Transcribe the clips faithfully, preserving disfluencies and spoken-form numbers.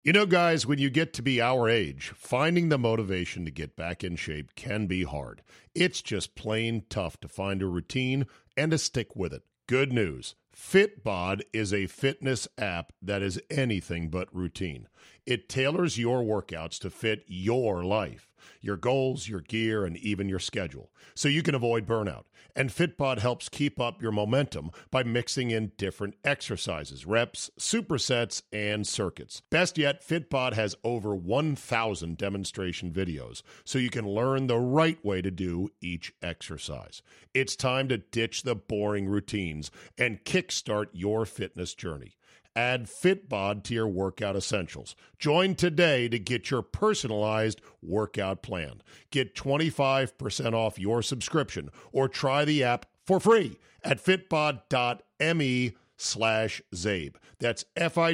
You know, guys, when you get to be our age, finding the motivation to get back in shape can be hard. It's just plain tough to find a routine and to stick with it. Good news. Fitbod is a fitness app that is anything but routine. It tailors your workouts to fit your life, your goals, your gear, and even your schedule, so you can avoid burnout. And Fitbod helps keep up your momentum by mixing in different exercises, reps, supersets, and circuits. Best yet, Fitbod has over one thousand demonstration videos, so you can learn the right way to do each exercise. It's time to ditch the boring routines and kickstart your fitness journey. Add Fitbod to your workout essentials. Join today to get your personalized workout plan. Get twenty-five percent off your subscription or try the app for free at fitbod.me slash Zabe. That's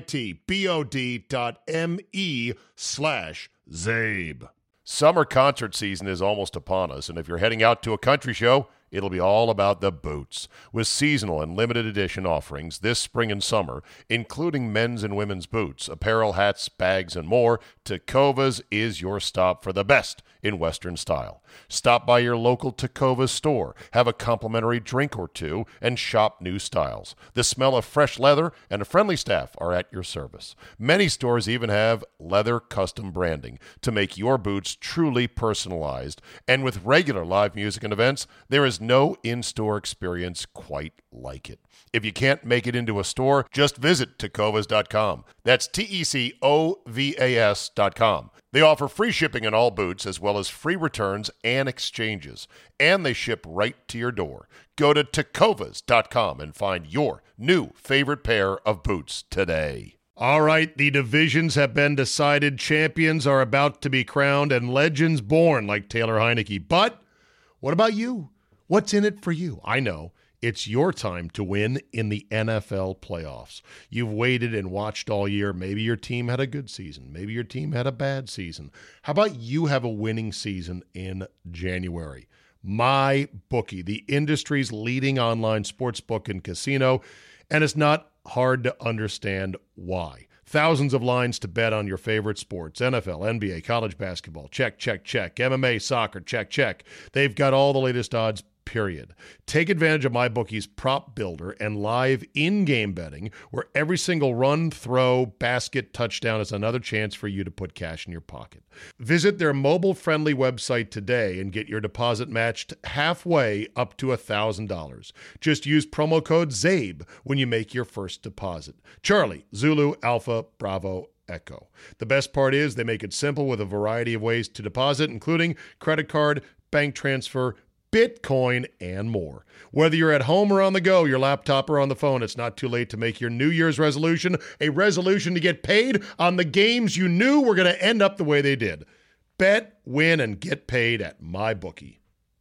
F-I-T-B-O-D dot M-E slash Zabe. Summer concert season is almost upon us, and if you're heading out to a country show, it'll be all about the boots. With seasonal and limited edition offerings this spring and summer, including men's and women's boots, apparel, hats, bags, and more, Tecovas is your stop for the best in Western style. Stop by your local Tecovas store, have a complimentary drink or two, and shop new styles. The smell of fresh leather and a friendly staff are at your service. Many stores even have leather custom branding to make your boots truly personalized. And with regular live music and events, there is no in-store experience quite like it. If you can't make it into a store, just visit tecovas dot com. That's T E C O V A S dot com. They offer free shipping on all boots as well as free returns and exchanges. And they ship right to your door. Go to tecovas dot com and find your new favorite pair of boots today. All right, the divisions have been decided. Champions are about to be crowned and legends born like Taylor Heineke. But what about you? What's in it for you? I know. It's your time to win in the N F L playoffs. You've waited and watched all year. Maybe your team had a good season. Maybe your team had a bad season. How about you have a winning season in January? MyBookie, the industry's leading online sportsbook and casino, and it's not hard to understand why. Thousands of lines to bet on your favorite sports, N F L, N B A, college basketball, check, check, check, M M A, soccer, check, check. They've got all the latest odds, period. Take advantage of MyBookie's prop builder and live in-game betting, where every single run, throw, basket, touchdown is another chance for you to put cash in your pocket. Visit their mobile-friendly website today and get your deposit matched halfway up to one thousand dollars. Just use promo code ZABE when you make your first deposit. Charlie, Zulu, Alpha, Bravo, Echo. The best part is they make it simple with a variety of ways to deposit, including credit card, bank transfer, Bitcoin, and more. Whether you're at home or on the go, your laptop or on the phone, it's not too late to make your New Year's resolution a resolution to get paid on the games you knew were going to end up the way they did. Bet, win, and get paid at MyBookie.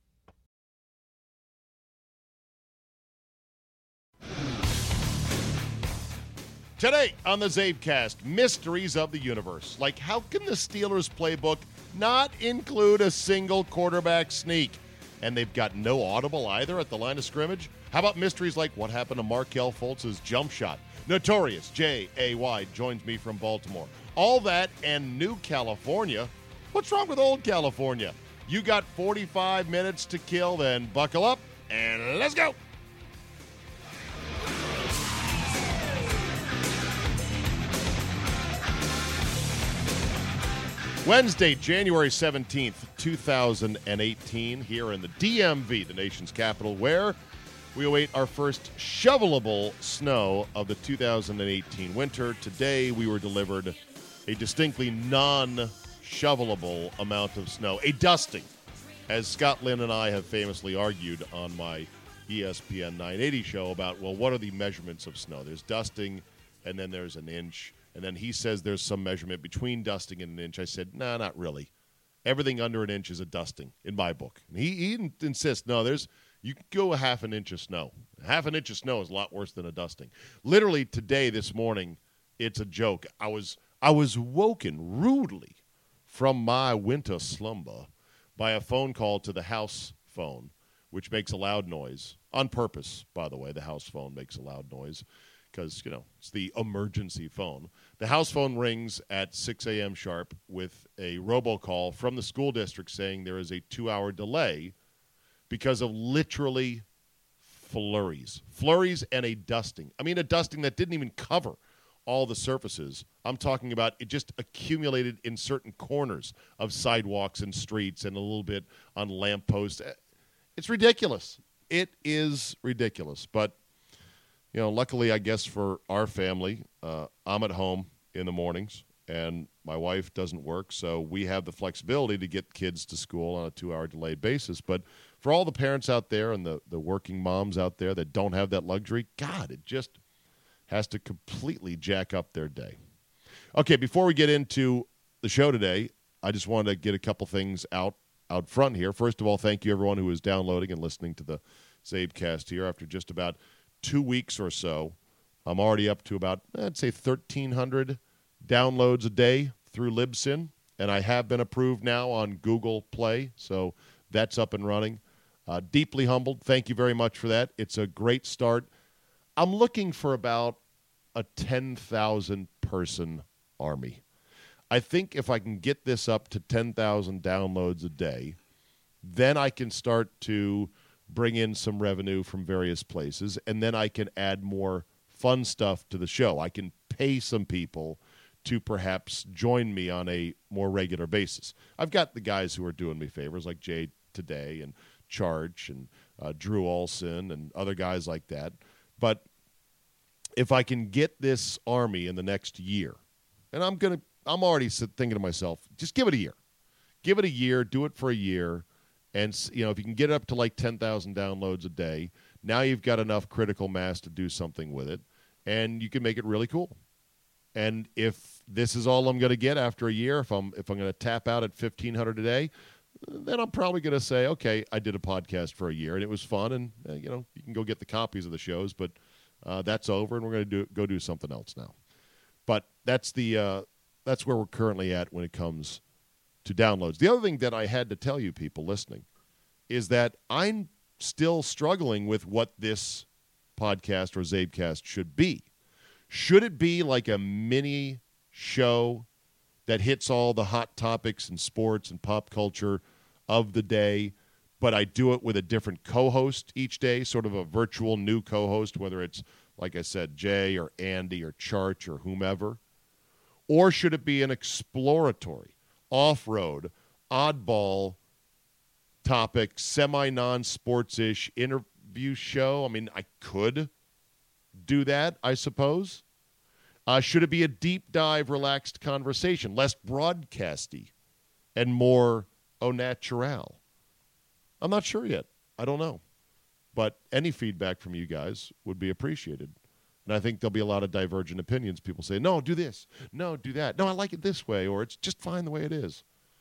Today on the Zabecast, mysteries of the universe. Like, how can the Steelers playbook not include a single quarterback sneak? And they've got no audible either at the line of scrimmage? How about mysteries like what happened to Markelle Fultz's jump shot? Notorious J A Y joins me from Baltimore. All that and New California. What's wrong with old California? You got forty-five minutes to kill, then buckle up and let's go. Wednesday, January seventeenth, two thousand eighteen, here in the D M V, the nation's capital, where we await our first shovelable snow of the two thousand eighteen winter. Today, we were delivered a distinctly non-shovelable amount of snow, a dusting, as Scott Lynn and I have famously argued on my E S P N nine eighty show about, well, what are the measurements of snow? There's dusting, and then there's an inch. And then he says there's some measurement between dusting and an inch. I said, no, nah, not really. Everything under an inch is a dusting in my book. And he, he insists, no, there's you can go a half an inch of snow. Half an inch of snow is a lot worse than a dusting. Literally today, this morning, it's a joke. I was I was woken rudely from my winter slumber by a phone call to the house phone, which makes a loud noise. On purpose, by the way, the house phone makes a loud noise. because, you know, it's the emergency phone. The house phone rings at six a.m. sharp with a robocall from the school district saying there is a two-hour delay because of literally flurries. Flurries and a dusting. I mean, a dusting that didn't even cover all the surfaces. I'm talking about it just accumulated in certain corners of sidewalks and streets and a little bit on lampposts. It's ridiculous. It is ridiculous. But, you know, luckily, I guess for our family, uh, I'm at home in the mornings and my wife doesn't work, so we have the flexibility to get kids to school on a two-hour delayed basis. But for all the parents out there and the, the working moms out there that don't have that luxury, God, it just has to completely jack up their day. Okay, before we get into the show today, I just wanted to get a couple things out out front here. First of all, thank you everyone who is downloading and listening to the Zabecast here. After just about two weeks or so, I'm already up to about, I'd say, thirteen hundred downloads a day through Libsyn, and I have been approved now on Google Play, so that's up and running. Uh, deeply humbled. Thank you very much for that. It's a great start. I'm looking for about a ten thousand person army. I think if I can get this up to ten thousand downloads a day, then I can start to bring in some revenue from various places, and then I can add more fun stuff to the show. I can pay some people to perhaps join me on a more regular basis. I've got the guys who are doing me favors, like Jay Today and Charge and uh, Drew Olson and other guys like that. But if I can get this army in the next year, and I'm gonna, I'm already thinking to myself, just give it a year. Give it a year, do it for a year, and you know if you can get it up to like ten thousand downloads a day, now you've got enough critical mass to do something with it, and you can make it really cool. And if this is all I'm going to get after a year, if I'm if I'm going to tap out at fifteen hundred a day, then I'm probably going to say, okay, I did a podcast for a year and it was fun, and uh, you know you can go get the copies of the shows, but uh, that's over, and we're going to do go do something else now. But that's the uh, that's where we're currently at when it comes to downloads. The other thing that I had to tell you, people listening, is that I'm still struggling with what this podcast or Zabecast should be. Should it be like a mini show that hits all the hot topics in sports and pop culture of the day, but I do it with a different co-host each day, sort of a virtual new co-host, whether it's, like I said, Jay or Andy or Charch or whomever? Or should it be an exploratory, off-road, oddball topic, semi-non-sports-ish interview show? I mean, I could do that, I suppose. Uh, should it be a deep dive, relaxed conversation, less broadcasty and more au naturel? I'm not sure yet. I don't know. But any feedback from you guys would be appreciated. And I think there'll be a lot of divergent opinions. People say, no, do this. No, do that. No, I like it this way, or it's just fine the way it is.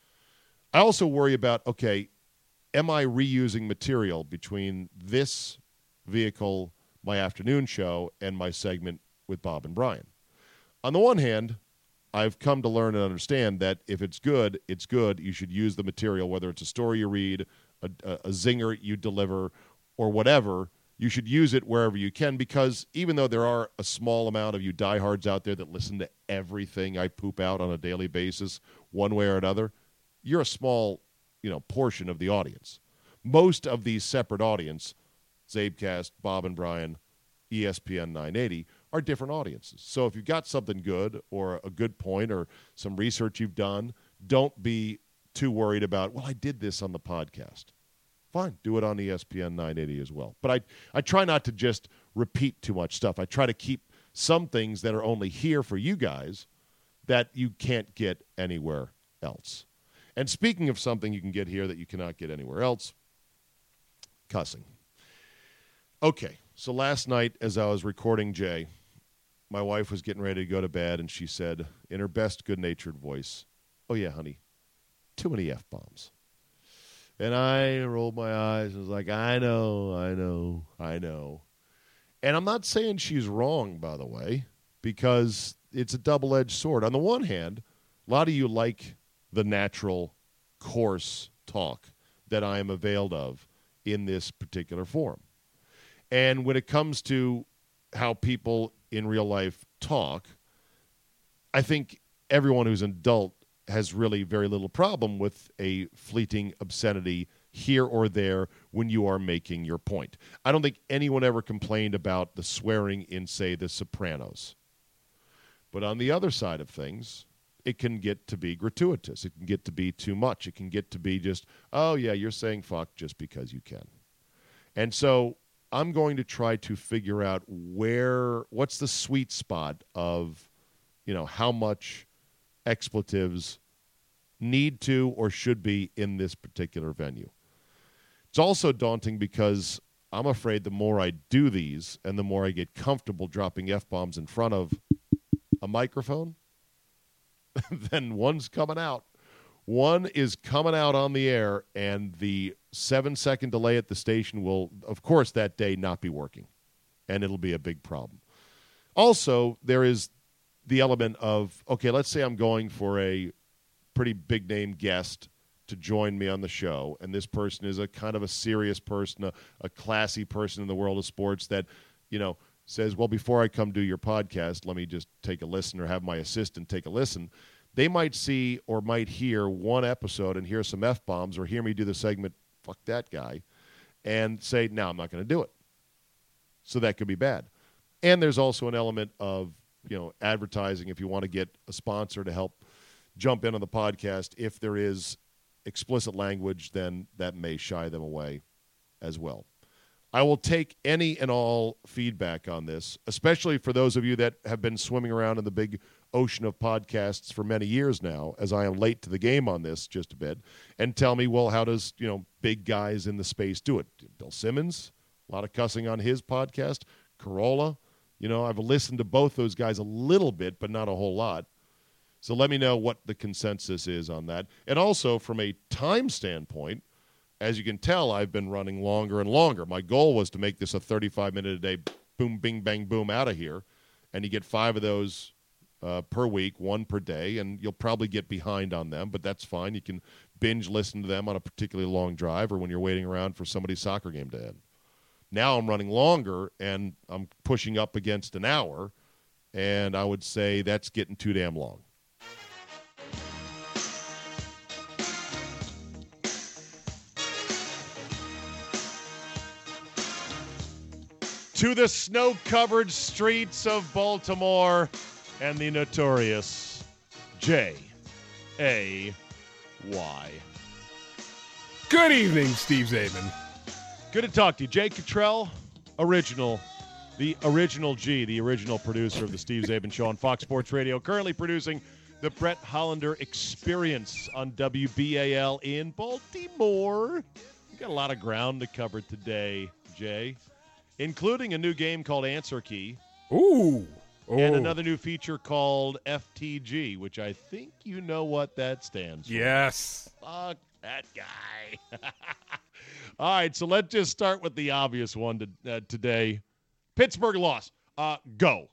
I also worry about, okay, am I reusing material between this vehicle, my afternoon show, and my segment with Bob and Brian? On the one hand, I've come to learn and understand that if it's good, it's good. You should use the material, whether it's a story you read, a, a, a zinger you deliver, or whatever. You should use it wherever you can, because even though there are a small amount of you diehards out there that listen to everything I poop out on a daily basis, one way or another, you're a small, you know, portion of the audience. Most of these separate audience, Zabecast, Bob and Brian, E S P N nine eighty, are different audiences. So if you've got something good or a good point or some research you've done, don't be too worried about, well, I did this on the podcast. Fine, do it on E S P N nine eighty as well. But I, I try not to just repeat too much stuff. I try to keep some things that are only here for you guys that you can't get anywhere else. And speaking of something you can get here that you cannot get anywhere else, cussing. Okay, so last night as I was recording Jay, my wife was getting ready to go to bed, and she said in her best good-natured voice, oh, yeah, honey, too many F-bombs. And I rolled my eyes and was like, I know, I know, I know. And I'm not saying she's wrong, by the way, because it's a double-edged sword. On the one hand, a lot of you like the natural, coarse talk that I am availed of in this particular forum. And when it comes to how people in real life talk, I think everyone who's an adult has really very little problem with a fleeting obscenity here or there when you are making your point. I don't think anyone ever complained about the swearing in, say, The Sopranos. But on the other side of things, it can get to be gratuitous. It can get to be too much. It can get to be just, oh, yeah, you're saying fuck just because you can. And so I'm going to try to figure out where, what's the sweet spot of, you know, how much expletives need to or should be in this particular venue. It's also daunting because I'm afraid the more I do these and the more I get comfortable dropping F-bombs in front of a microphone, then one's coming out. One is coming out on the air, and the seven-second delay at the station will, of course, that day not be working, and it'll be a big problem. Also, there is the element of, okay, let's say I'm going for a pretty big-name guest to join me on the show, and this person is a kind of a serious person, a, a classy person in the world of sports that, you know, says, well, before I come do your podcast, let me just take a listen or have my assistant take a listen. They might see or might hear one episode and hear some F-bombs or hear me do the segment, fuck that guy, and say, no, I'm not going to do it. So that could be bad. And there's also an element of, you know, advertising if you want to get a sponsor to help jump in on the podcast. If there is explicit language, then that may shy them away as well. I will take any and all feedback on this, especially for those of you that have been swimming around in the big ocean of podcasts for many years now, as I am late to the game on this just a bit, and tell me, well, how does, you know, big guys in the space do it? Bill Simmons, a lot of cussing on his podcast. Carolla, you know, I've listened to both those guys a little bit, but not a whole lot. So let me know what the consensus is on that. And also, from a time standpoint, as you can tell, I've been running longer and longer. My goal was to make this a thirty-five minute a day, boom, bing, bang, boom, out of here. And you get five of those uh, per week, one per day, and you'll probably get behind on them, but that's fine. You can binge listen to them on a particularly long drive or when you're waiting around for somebody's soccer game to end. Now I'm running longer, and I'm pushing up against an hour, and I would say that's getting too damn long. To the snow-covered streets of Baltimore and the notorious J A Y. Good evening, Steve Zabin. Good to talk to you. Jay Cottrell, original, the original G, the original producer of the Steve Zabin Show on Fox Sports Radio, currently producing the Brett Hollander Experience on W B A L in Baltimore. We've got a lot of ground to cover today, Jay, including a new game called Answer Key. Ooh. Ooh. And another new feature called F T G, which I think you know what that stands for. Yes. Fuck that guy. All right, so let's just start with the obvious one to, uh, today. Pittsburgh loss. Uh, go.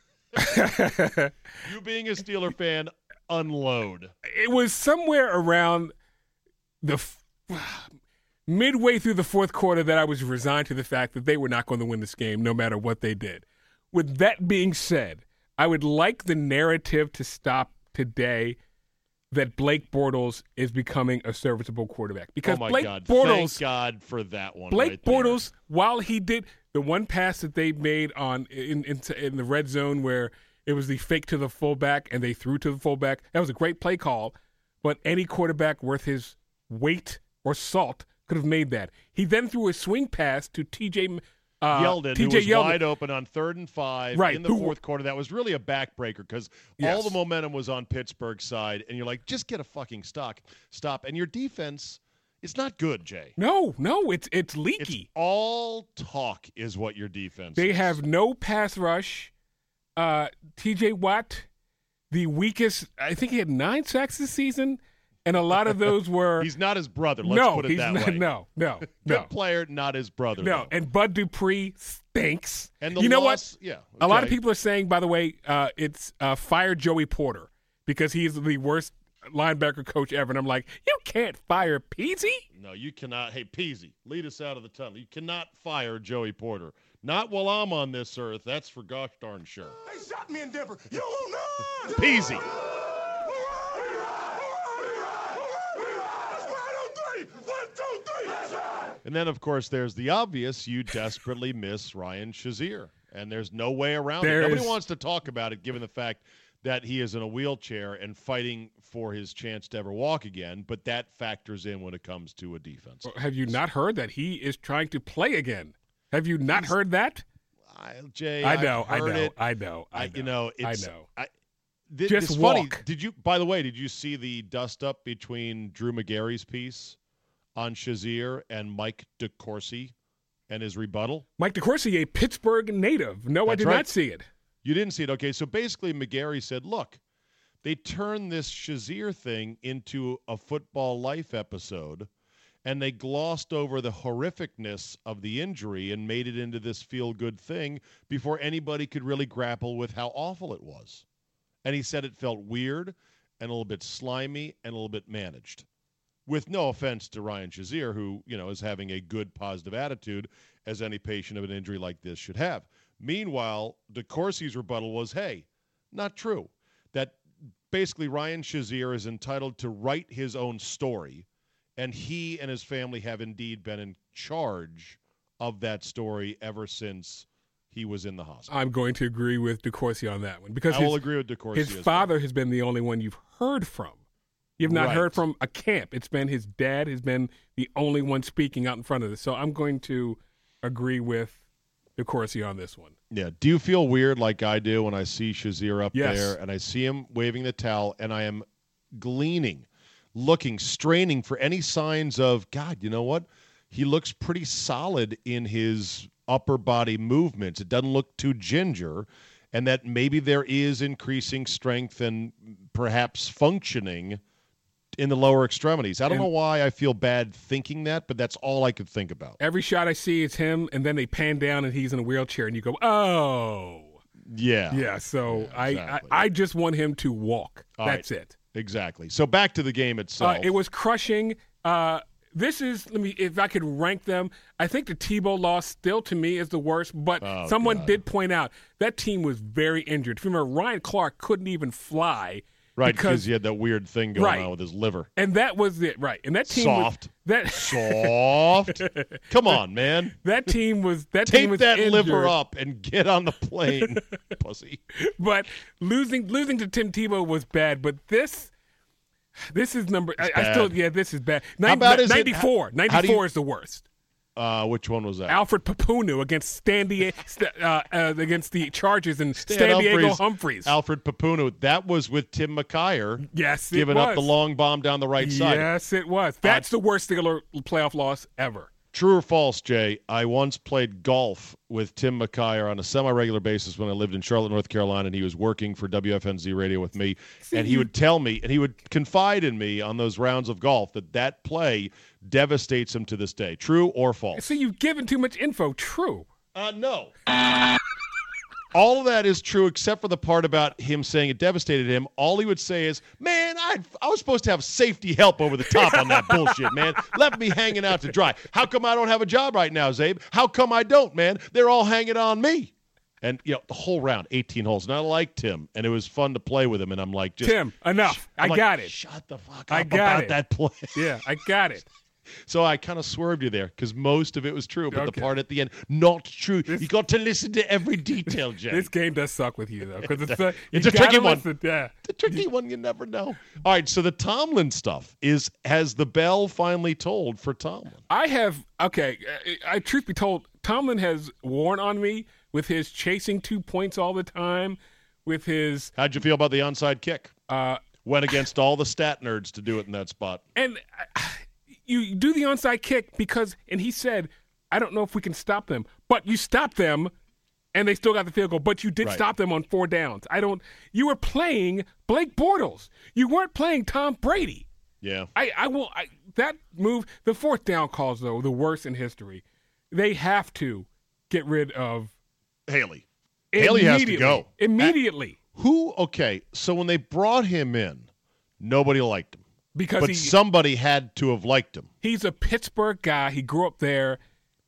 You being a Steeler fan, unload. It was somewhere around the f- midway through the fourth quarter that I was resigned to the fact that they were not going to win this game no matter what they did. With that being said, I would like the narrative to stop today that Blake Bortles is becoming a serviceable quarterback. Because oh my Blake God. Bortles, Thank God for that one. Blake right Bortles, while he did the one pass that they made on in, in in the red zone where it was the fake to the fullback and they threw to the fullback, that was a great play call. But any quarterback worth his weight or salt could have made that. He then threw a swing pass to T J Uh, Yeldon, T J who was Yeldon. wide open on third and five right. in the who, fourth quarter. That was really a backbreaker because yes. all the momentum was on Pittsburgh's side, and you're like, just get a fucking stock, stop. And your defense, it's not good, Jay. No, no, it's it's leaky. It's all talk is what your defense They is. have no pass rush. Uh, T J Watt, the weakest, I think he had nine sacks this season, and a lot of those were. He's not his brother, let's no, put it he's that not, way. No, no, Good no. player, not his brother. No, though. and Bud Dupree stinks. And the you know loss, what? Yeah, A lot of okay. people are saying, by the way, uh, it's uh, fire Joey Porter because he's the worst linebacker coach ever. And I'm like, you can't fire Peasy. No, you cannot. Hey, Peasy, lead us out of the tunnel. You cannot fire Joey Porter. Not while I'm on this earth. That's for gosh darn sure. They shot me in Denver. You won't know. Peasy. And then, of course, there's the obvious. You desperately miss Ryan Shazier, and there's no way around There's... it. Nobody wants to talk about it, given the fact that he is in a wheelchair and fighting for his chance to ever walk again, but that factors in when it comes to a defense. Have you not heard that he is trying to play again? Have you not He's, heard that? I, Jay, I know, I know, it. I know, I know. You know, it's, I know. I, th- Just it's walk. Funny. Did you? By the way, did you see the dust up between Drew McGarry's piece on Shazier and Mike DeCourcy and his rebuttal? Mike DeCourcy, a Pittsburgh native. No, That's I did right. not see it. You didn't see it. Okay, so basically McGarry said, look, they turned this Shazier thing into a football life episode, and they glossed over the horrificness of the injury and made it into this feel-good thing before anybody could really grapple with how awful it was. And he said it felt weird and a little bit slimy and a little bit managed. With no offense to Ryan Shazier, who, you know, is having a good, positive attitude, as any patient of an injury like this should have. Meanwhile, DeCourcy's rebuttal was, hey, not true. That basically Ryan Shazier is entitled to write his own story, and he and his family have indeed been in charge of that story ever since he was in the hospital. I'm going to agree with DeCourcy on that one. Because I his, will agree with DeCourcy His as father well. has been the only one you've heard from. You've not Right. heard from a camp. It's been his dad has been the only one speaking out in front of this. So I'm going to agree with DeCourcy on this one. Yeah. Do you feel weird like I do when I see Shazier up Yes. there and I see him waving the towel and I am gleaning, looking, straining for any signs of, God, you know what? He looks pretty solid in his upper body movements. It doesn't look too ginger, and that maybe there is increasing strength and perhaps functioning in the lower extremities. I don't And- know why I feel bad thinking that, but that's all I could think about. Every shot I see is him, and then they pan down and he's in a wheelchair, and you go, oh. Yeah. Yeah, so Yeah, I, exactly. I I just want him to walk. All That's right. it. Exactly. So back to the game itself. Uh, it was crushing. Uh, this is, let me, if I could rank them, I think the Tebow loss still to me is the worst, but Oh, someone God. did point out that team was very injured. If you remember, Ryan Clark couldn't even fly. Right, because because he had that weird thing going Right. on with his liver. And that was it, right. And that team Soft. was, that, Soft. Come on, man. that team was, that team Tape was that injured. liver up and get on the plane, pussy. But losing losing to Tim Tebow was bad. But this this is number. I, I still bad. yeah. This is bad. How bad is it- ninety-four. how- how do ninety-four you- is the worst. Uh, which one was that? Alfred Papunu against Stan Die- st- uh, uh, against the Chargers and Stan San Diego Humphries. Humphreys. Alfred Papunu. That was with Tim McKyer yes, it giving was. up the long bomb down the right side. Yes, it was. That's the worst Steeler playoff loss ever. True or false, Jay? I once played golf with Tim McKyer on a semi-regular basis when I lived in Charlotte, North Carolina, and he was working for W F N Z Radio with me. See, and he you- would tell me, and he would confide in me on those rounds of golf that that play devastates him to this day. True or false? See, you've given too much info. True. Uh, no. All of that is true except for the part about him saying it devastated him. All he would say is, man, I I was supposed to have safety help over the top on that bullshit, man. Left me hanging out to dry. How come I don't have a job right now, Zabe? How come I don't, man? They're all hanging on me. And, you know, the whole round, eighteen holes. And I liked Tim, and it was fun to play with him. And I'm like, just Tim, enough. I'm I like, got it. Shut the fuck up I got about it. that play. Yeah, I got it. So I kind of swerved you there because most of it was true, but the Okay. part at the end, not true. You got to listen to every detail, Jay. This game does suck with you though, because it's a, It's you a tricky gotta one. listen, Yeah. The tricky one, you never know. All right, so the Tomlin stuff is, has the bell finally tolled for Tomlin? I have okay. I, I truth be told, Tomlin has worn on me with his chasing two points all the time, with his How'd you feel about the onside kick? uh, Went against all the stat nerds to do it in that spot. and uh, you do the onside kick because, and he said, I don't know if we can stop them, but you stop them. And they still got the field goal, but you did Right. stop them on four downs. I don't. You were playing Blake Bortles. You weren't playing Tom Brady. Yeah. I, I will. I, that move, the fourth down calls, though, the worst in history. They have to get rid of Haley. Haley has to immediately. go. Immediately. Who, okay, so when they brought him in, nobody liked him. Because But he, somebody had to have liked him. he's a Pittsburgh guy. He grew up there.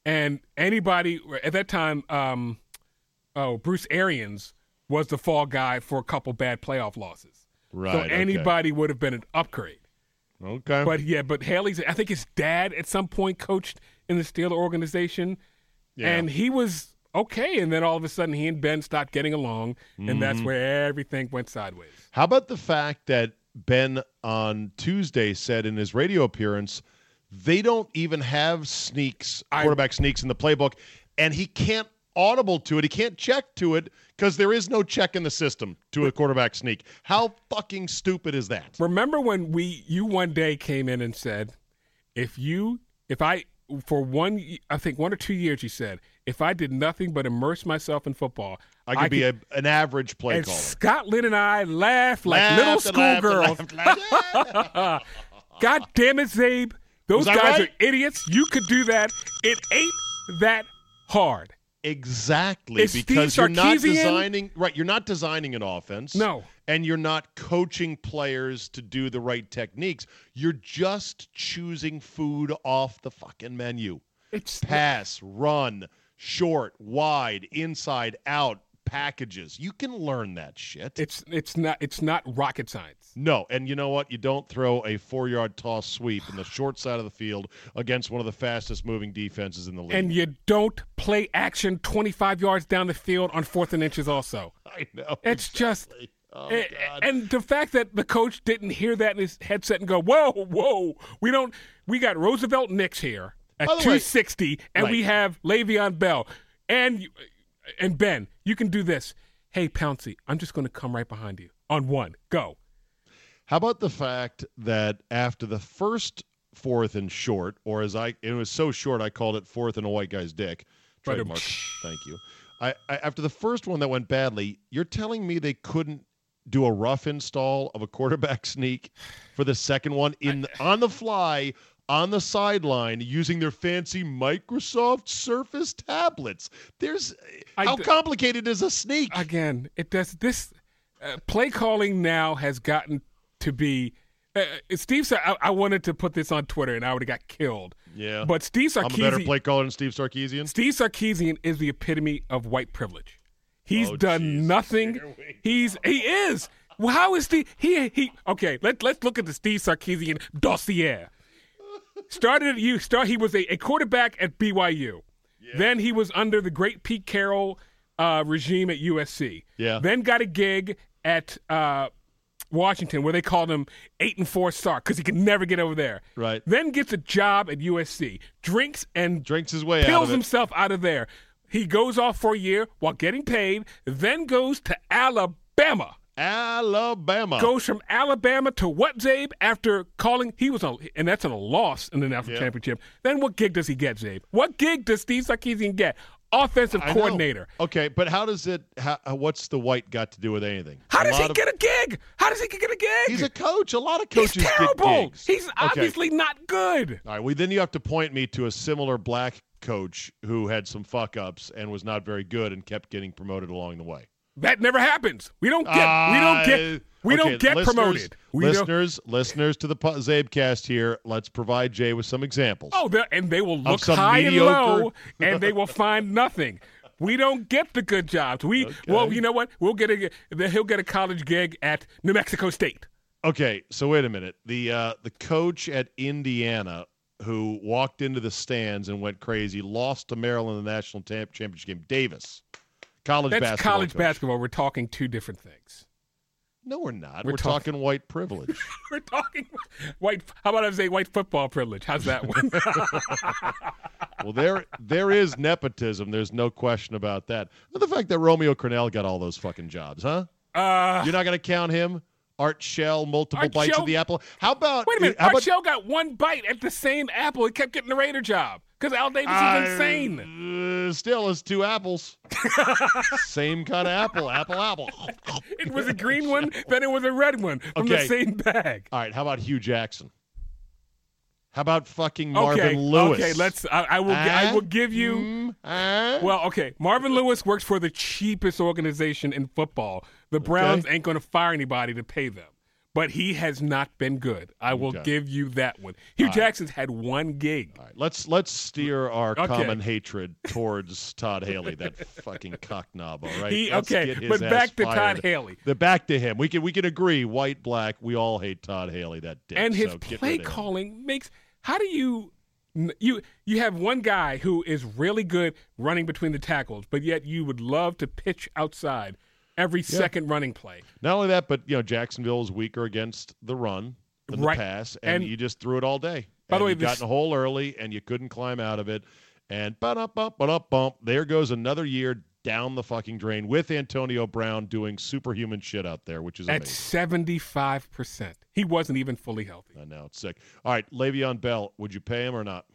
And anybody at that time, um, oh, Bruce Arians was the fall guy for a couple bad playoff losses. Right. So okay. anybody would have been an upgrade. Okay. But yeah, but Haley's, I think his dad at some point coached in the Steeler organization, Yeah. and he was okay. And then all of a sudden, he and Ben stopped getting along, and Mm-hmm. that's where everything went sideways. How about the fact that Ben on Tuesday said in his radio appearance, they don't even have sneaks, I- quarterback sneaks in the playbook, and he can't audible to it. He can't check to it because there is no check in the system to a quarterback sneak. How fucking stupid is that? Remember when we you one day came in and said, if you if I for one I think one or two years you said, if I did nothing but immerse myself in football, I could be a, an average play and caller. Scott Lynn and I laughed like Laughed little and laughed and schoolgirls. laughed and laughed. God damn it, Zabe. Those Was I guys right? are idiots. You could do that. It ain't that hard. Exactly, Is because Steve you're not Sarkisian- designing right. You're not designing an offense. No. And you're not coaching players to do the right techniques. You're just choosing food off the fucking menu. It's Pass, run, short, wide, inside, out, packages. You can learn that shit. it's it's not it's not rocket science. No, and you know what? You don't throw a four-yard toss sweep in the short side of the field against one of the fastest-moving defenses in the league. And you don't play action twenty-five yards down the field on fourth and inches also. I know. It's just exactly. Oh, and, God. and the fact that the coach didn't hear that in his headset and go, whoa, whoa, we don't we got Roosevelt Nix here at By the way- two sixty and Right. we have Le'Veon Bell and you- and Ben, you can do this. Hey, Pouncey, I'm just going to come right behind you on one. Go. How about the fact that after the first fourth and short, or as I, it was so short I called it fourth and a white guy's dick. Right, Trademark. um, Thank you. I, I after the first one that went badly, you're telling me they couldn't do a rough install of a quarterback sneak for the second one in on the fly on the sideline using their fancy Microsoft Surface tablets? There's I how d- complicated is a sneak? Again, it does this uh, play calling now has gotten to be uh, Steve said I, I wanted to put this on Twitter and I would have got killed. Yeah. But Steve I'm a better Sarkisian play caller than Steve Sarkisian. Steve Sarkisian is the epitome of white privilege. He's Oh, done Jesus. nothing. Here we He's he is. Well, how is Steve? He he. Okay, let let's look at the Steve Sarkisian dossier. Started at you. Start. He was a, a quarterback at B Y U. Then he was under the great Pete Carroll uh, regime at U S C. Yeah. Then got a gig at uh, Washington where they called him eight and four star because he could never get over there. Right. Then gets a job at U S C. Drinks and Drinks his way out Pills of it. himself out of there. He goes off for a year while getting paid, then goes to Alabama. Alabama. Goes from Alabama to what, Zabe? After calling, he was on, and that's on a loss in the national Yeah. championship. Then what gig does he get, Zabe? What gig does Steve Sarkisian get? Offensive I know. coordinator. Okay, but how does it? How, what's the white got to do with anything? How A does he lot of- get a gig? How does he get a gig? He's a coach. A lot of He's coaches terrible. get gigs. He's Okay. obviously not good. All right. Well, then you have to point me to a similar black coach who had some fuck ups and was not very good and kept getting promoted along the way. That never happens. We don't get. we don't get. We Uh, don't okay, get listeners- promoted. We don't. listeners, listeners to the po- Zabecast here. Let's provide Jay with some examples. Oh, they're- and they will look some high mediocre- and low, and they will find nothing. We don't get the good jobs. We well, you know what? We'll get a. He'll get a college gig at New Mexico State. Okay, so wait a minute. The uh, the coach at Indiana who walked into the stands and went crazy lost to Maryland in the national tam- championship game. Davis, college That's basketball. college coach. basketball. We're talking two different things. No, we're not. We're We're, talk- talking white privilege. We're talking white. How about I say white football privilege? How's that one? Well, there there is nepotism. There's no question about that. But the fact that Romeo Cornell got all those fucking jobs, huh? uh, You're not going to count him? Art Shell, multiple Art bites Shell- of the apple. How about wait a minute. How Art about, Shell got one bite at the same apple. He kept getting the Raider job because Al Davis is insane. Uh, still, it's two apples. Same kind of apple. Apple, apple. It was a green one, then it was a red one from the Okay. same bag. All right. How about Hugh Jackson? How about fucking Marvin Okay, Lewis? okay. Let's. I, I will. gi- I Huh? will give you. Mm, huh? Well, okay. Marvin Lewis works for the cheapest organization in football. The Browns ain't going to fire anybody to pay them. but he has not been good. I will Okay. give you that one. Hugh All right. Jackson's had one gig. All right, let's let's steer our Okay. common hatred towards Todd Haley, that fucking cocknob. All right, He, Let's okay, get his but ass back to fired. Todd Haley. The back to him. We can we can agree, white, black. We all hate Todd Haley. That dick. And his so get play rid of him. calling makes. How do you. You you have one guy who is really good running between the tackles, but yet you would love to pitch outside every second running play. Not only that, but you know Jacksonville is weaker against the run than Right. the pass, and, And- you just threw it all day. By the And way, you got this- in a hole early, and you couldn't climb out of it. And ba bump ba bump. There goes another year down the fucking drain with Antonio Brown doing superhuman shit out there, which is At amazing. seventy-five percent. He wasn't even fully healthy. I know it's sick. All right, Le'Veon Bell, would you pay him or not?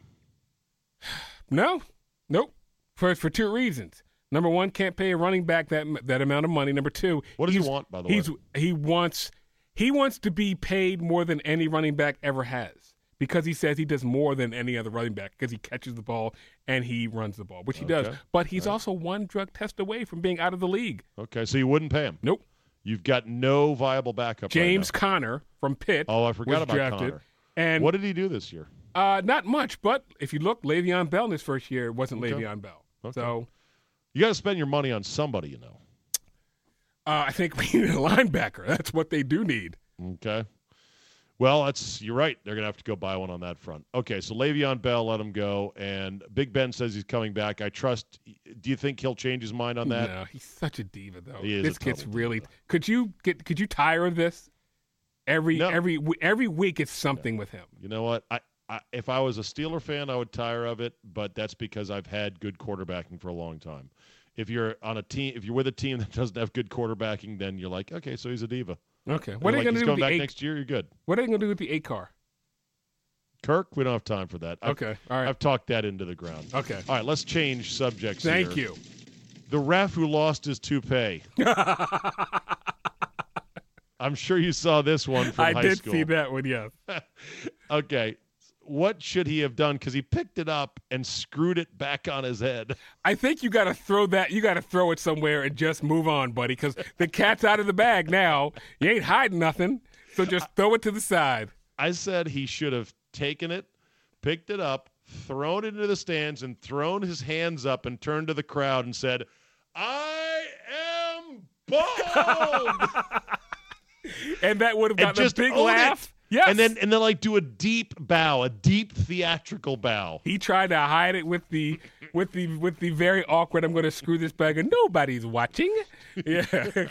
No, nope. For for two reasons. Number one, can't pay a running back that that amount of money. Number two, What does he he's- want, by the he's, way? He wants he wants to be paid more than any running back ever has because he says he does more than any other running back because he catches the ball and he runs the ball, which he does. Okay. But he's also one drug test away from being out of the league. Okay, so you wouldn't pay him. Nope. You've got no viable backup. James right Conner from Pitt. Oh, I forgot was about drafted, Conner. And now. What did he do this year? uh, not much, but if you look, Le'Veon Bell in his first year it wasn't Okay. Le'Veon Bell. Okay. So You got to spend your money on somebody, you know. uh, I think we need a linebacker. That's what they do need. Okay. Well, that's you're right. They're gonna have to go buy one on that front. Okay, so Le'Veon Bell, let him go, and Big Ben says he's coming back. I trust. Do you think he'll change his mind on that? No, he's such a diva, though. He is this a total gets really. diva. Could you get? Could you tire of this? Every No. every every week, it's something with him. You know what? I, I if I was a Steeler fan, I would tire of it, but that's because I've had good quarterbacking for a long time. If you're on a team, if you're with a team that doesn't have good quarterbacking, then you're like, okay, so he's a diva. Okay, And what are like, they going he's to do going with the back eight? next year? You're good. What are they going to do with the eight car? Kirk, we don't have time for that. I've, Okay, all right. I've talked that into the ground. Okay, All right, let's change subjects. thank here. you. The ref who lost his toupee. I'm sure you saw this one from I high did school. see that one. Yes. Okay. What should he have done? Because he picked it up and screwed it back on his head. I think you got to throw that. You got to throw it somewhere and just move on, buddy. Because the cat's out of the bag now. You ain't hiding nothing. So just throw it to the side. I said he should have taken it, picked it up, thrown it into the stands, and thrown his hands up and turned to the crowd and said, I am bald. And that would have And gotten a just big own laugh. it. Yes. And then and then like do a deep bow, a deep theatrical bow. He tried to hide it with the with the with the very awkward. I'm going to screw this bag, and nobody's watching. Yeah,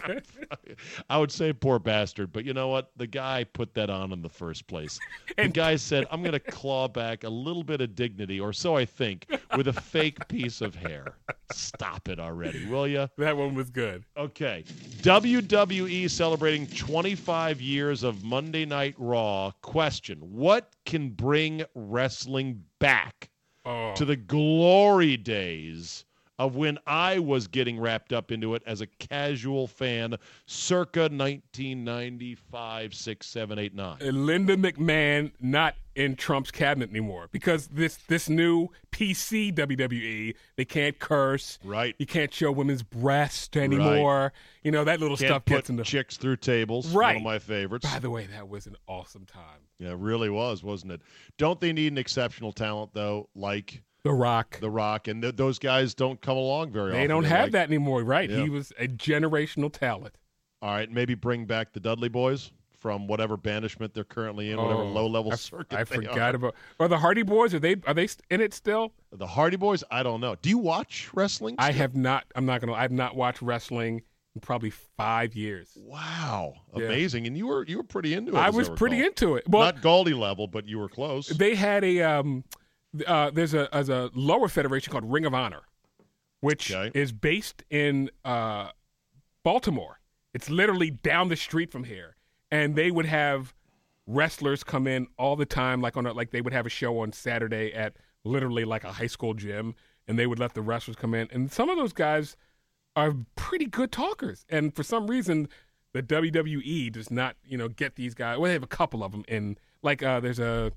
I would say poor bastard, but you know what? The guy put that on in the first place. The And- guy said, I'm going to claw back a little bit of dignity, or so I think, with a fake piece of hair. Stop it already, will you? that one was good. Okay. W W E celebrating twenty-five years of Monday Night Raw. Question: what can bring wrestling back Oh, to the glory days of when I was getting wrapped up into it as a casual fan circa nineteen ninety-five, six, seven, eight, nine? and Linda McMahon not in Trump's cabinet anymore because this this new P C W W E, they can't curse. Right. You can't show women's breast anymore. You know that little Can't stuff put gets in the. chicks through tables. One Right. of my favorites. By the way, that was an awesome time. Yeah, it really was, wasn't it? Don't they need an exceptional talent, though, like The Rock. The Rock? And th- those guys don't come along very often. They don't They're have like, that anymore, right? Yeah. He was a generational talent. All right, maybe bring back the Dudley Boys from whatever banishment they're currently in, whatever Oh, low-level I f- circuit I they forgot are. about. Are the Hardy Boys? Are they? Are they st- in it still? The Hardy Boys, I don't know. Do you watch wrestling? I still? have not. I'm not gonna. I've not watched wrestling in probably five years. Wow, Yeah. amazing! And you were you were pretty into it. I as was pretty recall. into it. Well, Not Galdi level, but you were close. they had a. Um, uh, there's a as a lower federation called Ring of Honor, which Okay. is based in uh, Baltimore. It's literally down the street from here, and they would have wrestlers come in all the time, like on a, like they would have a show on Saturday at literally like a high school gym, and they would let the wrestlers come in, and some of those guys are pretty good talkers, and for some reason, the W W E does not, you know, get these guys. Well, they have a couple of them in, like uh, there's a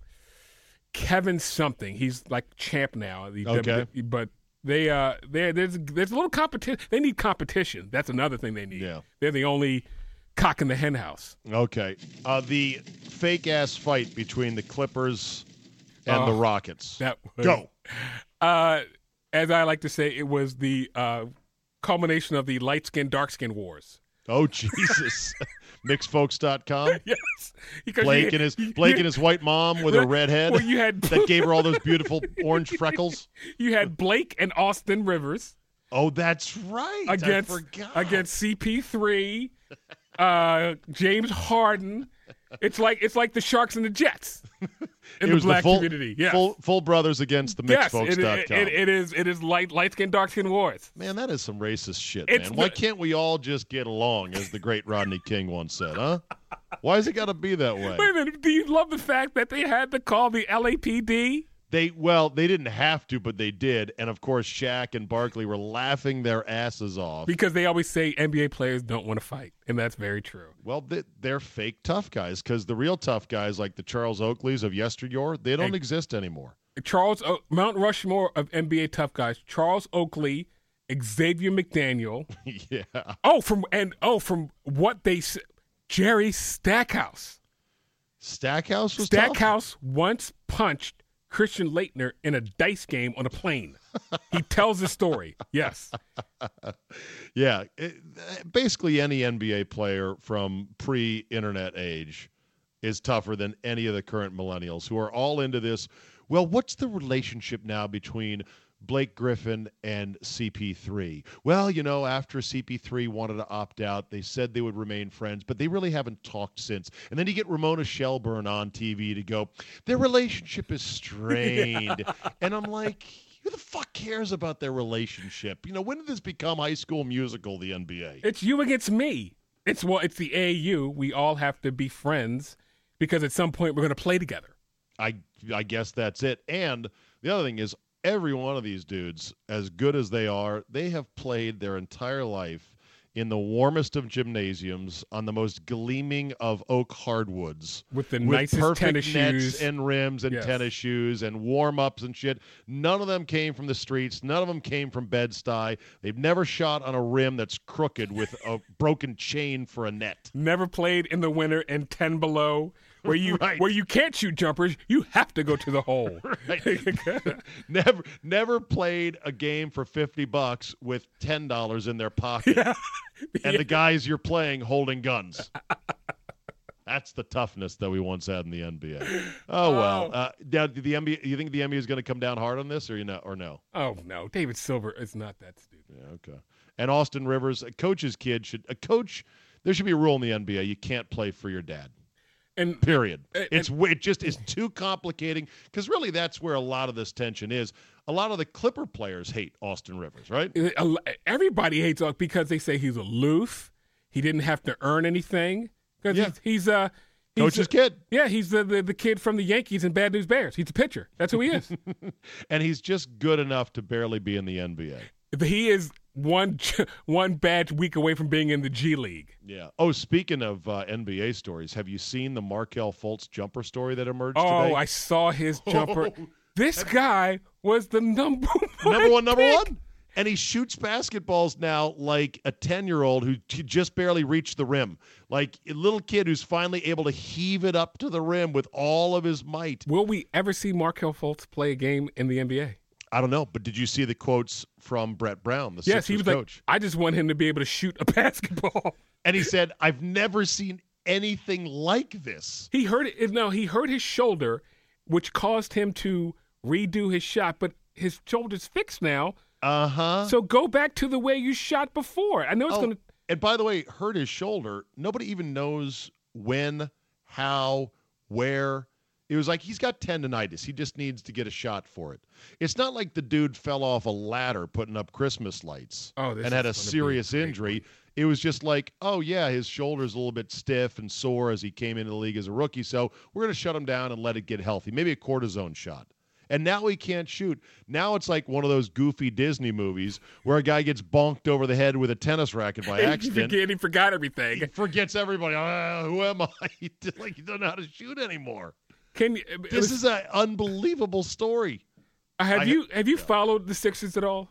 Kevin something. He's like champ now. The Okay. W W E, but they uh, they there's there's a little competition. They need competition. That's another thing they need. Yeah. They're the only cock in the hen house. Okay. Uh, the fake-ass fight between the Clippers and oh, the Rockets. That was, Go. Uh, as I like to say, it was the uh, culmination of the light-skin, dark-skin wars. Oh, Jesus. mixed folks dot com? Yes. Because Blake, had, and his, Blake you, and his white mom with her red head well, you had, that gave her all those beautiful orange freckles. You had Blake and Austin Rivers. Oh, that's right. Against, I forgot. Against C P three, uh, James Harden. It's like it's like the Sharks and the Jets in it the was black the full, community. Yes. Full, full brothers against the mixed folks dot com. Yes, it, it, it is it is light light skin, dark skin wars. Man, that is some racist shit, It's man. Why the- can't we all just get along, as the great Rodney King once said, huh? Why has it got to be that way? Wait a minute. Do you love the fact that they had to call the L A P D? They well, they didn't have to, but they did. And, of course, Shaq and Barkley were laughing their asses off. Because they always say N B A players don't want to fight, and that's very true. Well, they, they're fake tough guys because the real tough guys like the Charles Oakleys of yesteryear, they don't and exist anymore. Charles o- Mount Rushmore of N B A tough guys, Charles Oakley, Xavier McDaniel. yeah. Oh, from and oh, from what they said, Jerry Stackhouse. Stackhouse was Stackhouse tough? once punched Christian Laettner in a dice game on a plane. He tells the story. Yes. Yeah. It, basically, any N B A player from pre-internet age is tougher than any of the current millennials who are all into this. Well, what's the relationship now between Blake Griffin and C P three? Well, you know, after C P three wanted to opt out, they said they would remain friends, but they really haven't talked since. And then you get Ramona Shelburne on T V to go, their relationship is strained. Yeah. And I'm like, who the fuck cares about their relationship? You know, when did this become High School Musical, the N B A? It's you against me. It's well, it's the A A U. We all have to be friends because at some point we're going to play together. I I guess that's it. And the other thing is, every one of these dudes, as good as they are, they have played their entire life in the warmest of gymnasiums on the most gleaming of oak hardwoods. With the with nicest perfect tennis nets shoes. and rims and Yes. tennis shoes and warm-ups and shit. None of them came from the streets. None of them came from Bed-Stuy. They've never shot on a rim that's crooked with a broken chain for a net. Never played in the winter in ten below. Where you Right. where you can't shoot jumpers, you have to go to the hole. Right. never never played a game for fifty bucks with ten dollars in their pocket. Yeah. And Yeah. the guys you're playing holding guns. That's the toughness that we once had in the N B A. Oh well. Uh, now, the N B A, you think the N B A is going to come down hard on this, or you know, or no? Oh no, David Silver is not that stupid. Yeah, okay. And Austin Rivers, a coach's kid should a coach. There should be a rule in the N B A: you can't play for your dad. And Period. And, it's it just is too complicating because really that's where a lot of this tension is. A lot of the Clipper players hate Austin Rivers, right? Everybody hates Austin because they say he's aloof. He didn't have to earn anything because Yeah. he's, he's uh he's Coach's a, kid. Yeah, he's the, the the kid from the Yankees and Bad News Bears. He's a pitcher. That's who he is. And he's just good enough to barely be in the N B A. He is one one bad week away from being in the G League. Yeah. Oh, speaking of uh, N B A stories, have you seen the Markelle Fultz jumper story that emerged Oh, today? I saw his jumper. Oh. This guy was the number one number one, number pick. one. And he shoots basketballs now like a ten-year-old who t- just barely reached the rim. Like a little kid who's finally able to heave it up to the rim with all of his might. Will we ever see Markelle Fultz play a game in the N B A? I don't know, but did you see the quotes from Brett Brown, the Yes, Sixers he was coach? like, I just want him to be able to shoot a basketball. And he said, I've never seen anything like this. He hurt it. No, he hurt his shoulder, which caused him to redo his shot, but his shoulder's fixed now. Uh-huh. So go back to the way you shot before. I know it's Oh, going to. and by the way, hurt his shoulder. Nobody even knows when, how, where. It was like he's got tendonitis. He just needs to get a shot for it. It's not like the dude fell off a ladder putting up Christmas lights Oh, this and had a is gonna be serious a great injury. one. It was just like, oh, yeah, his shoulder's a little bit stiff and sore as he came into the league as a rookie, so we're going to shut him down and let it get healthy. Maybe a cortisone shot. And now he can't shoot. Now it's like one of those goofy Disney movies where a guy gets bonked over the head with a tennis racket by accident. he, he forgot everything. He forgets everybody. Uh, who am I? Like he doesn't know how to shoot anymore. Can you, This is an unbelievable story. have I- you have you followed the Sixers at all?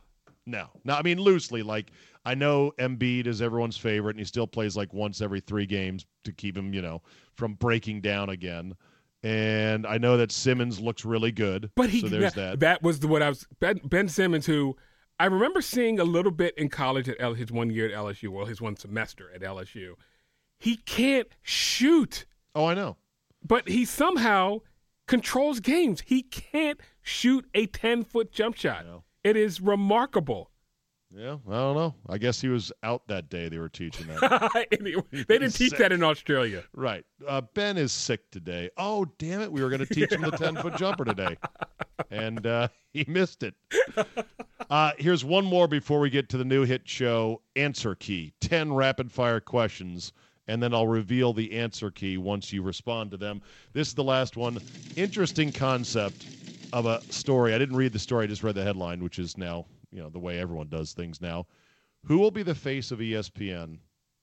No. No, I mean, loosely. Like, I know Embiid is everyone's favorite, and he still plays like once every three games to keep him, you know, from breaking down again. And I know that Simmons looks really good. But he, so there's that, that. that was the, what I was Ben, Ben Simmons, who I remember seeing a little bit in college at L, his one year at L S U, or his one semester at L S U. He can't shoot. Oh, I know. But he somehow controls games. He can't shoot a ten-foot jump shot. It is remarkable. Yeah, I don't know. I guess he was out that day they were teaching that. Anyway, they didn't teach sick. that in Australia. Right. Uh, Ben is sick today. Oh, damn it. We were going to teach him the ten-foot jumper today. And uh, he missed it. Uh, here's one more before we get to the new hit show, Answer Key. ten rapid-fire questions, and then I'll reveal the answer key once you respond to them. This is the last one. Interesting concept of a story. I didn't read the story. I just read the headline, which is now, you know, the way everyone does things now. Who will be the face of E S P N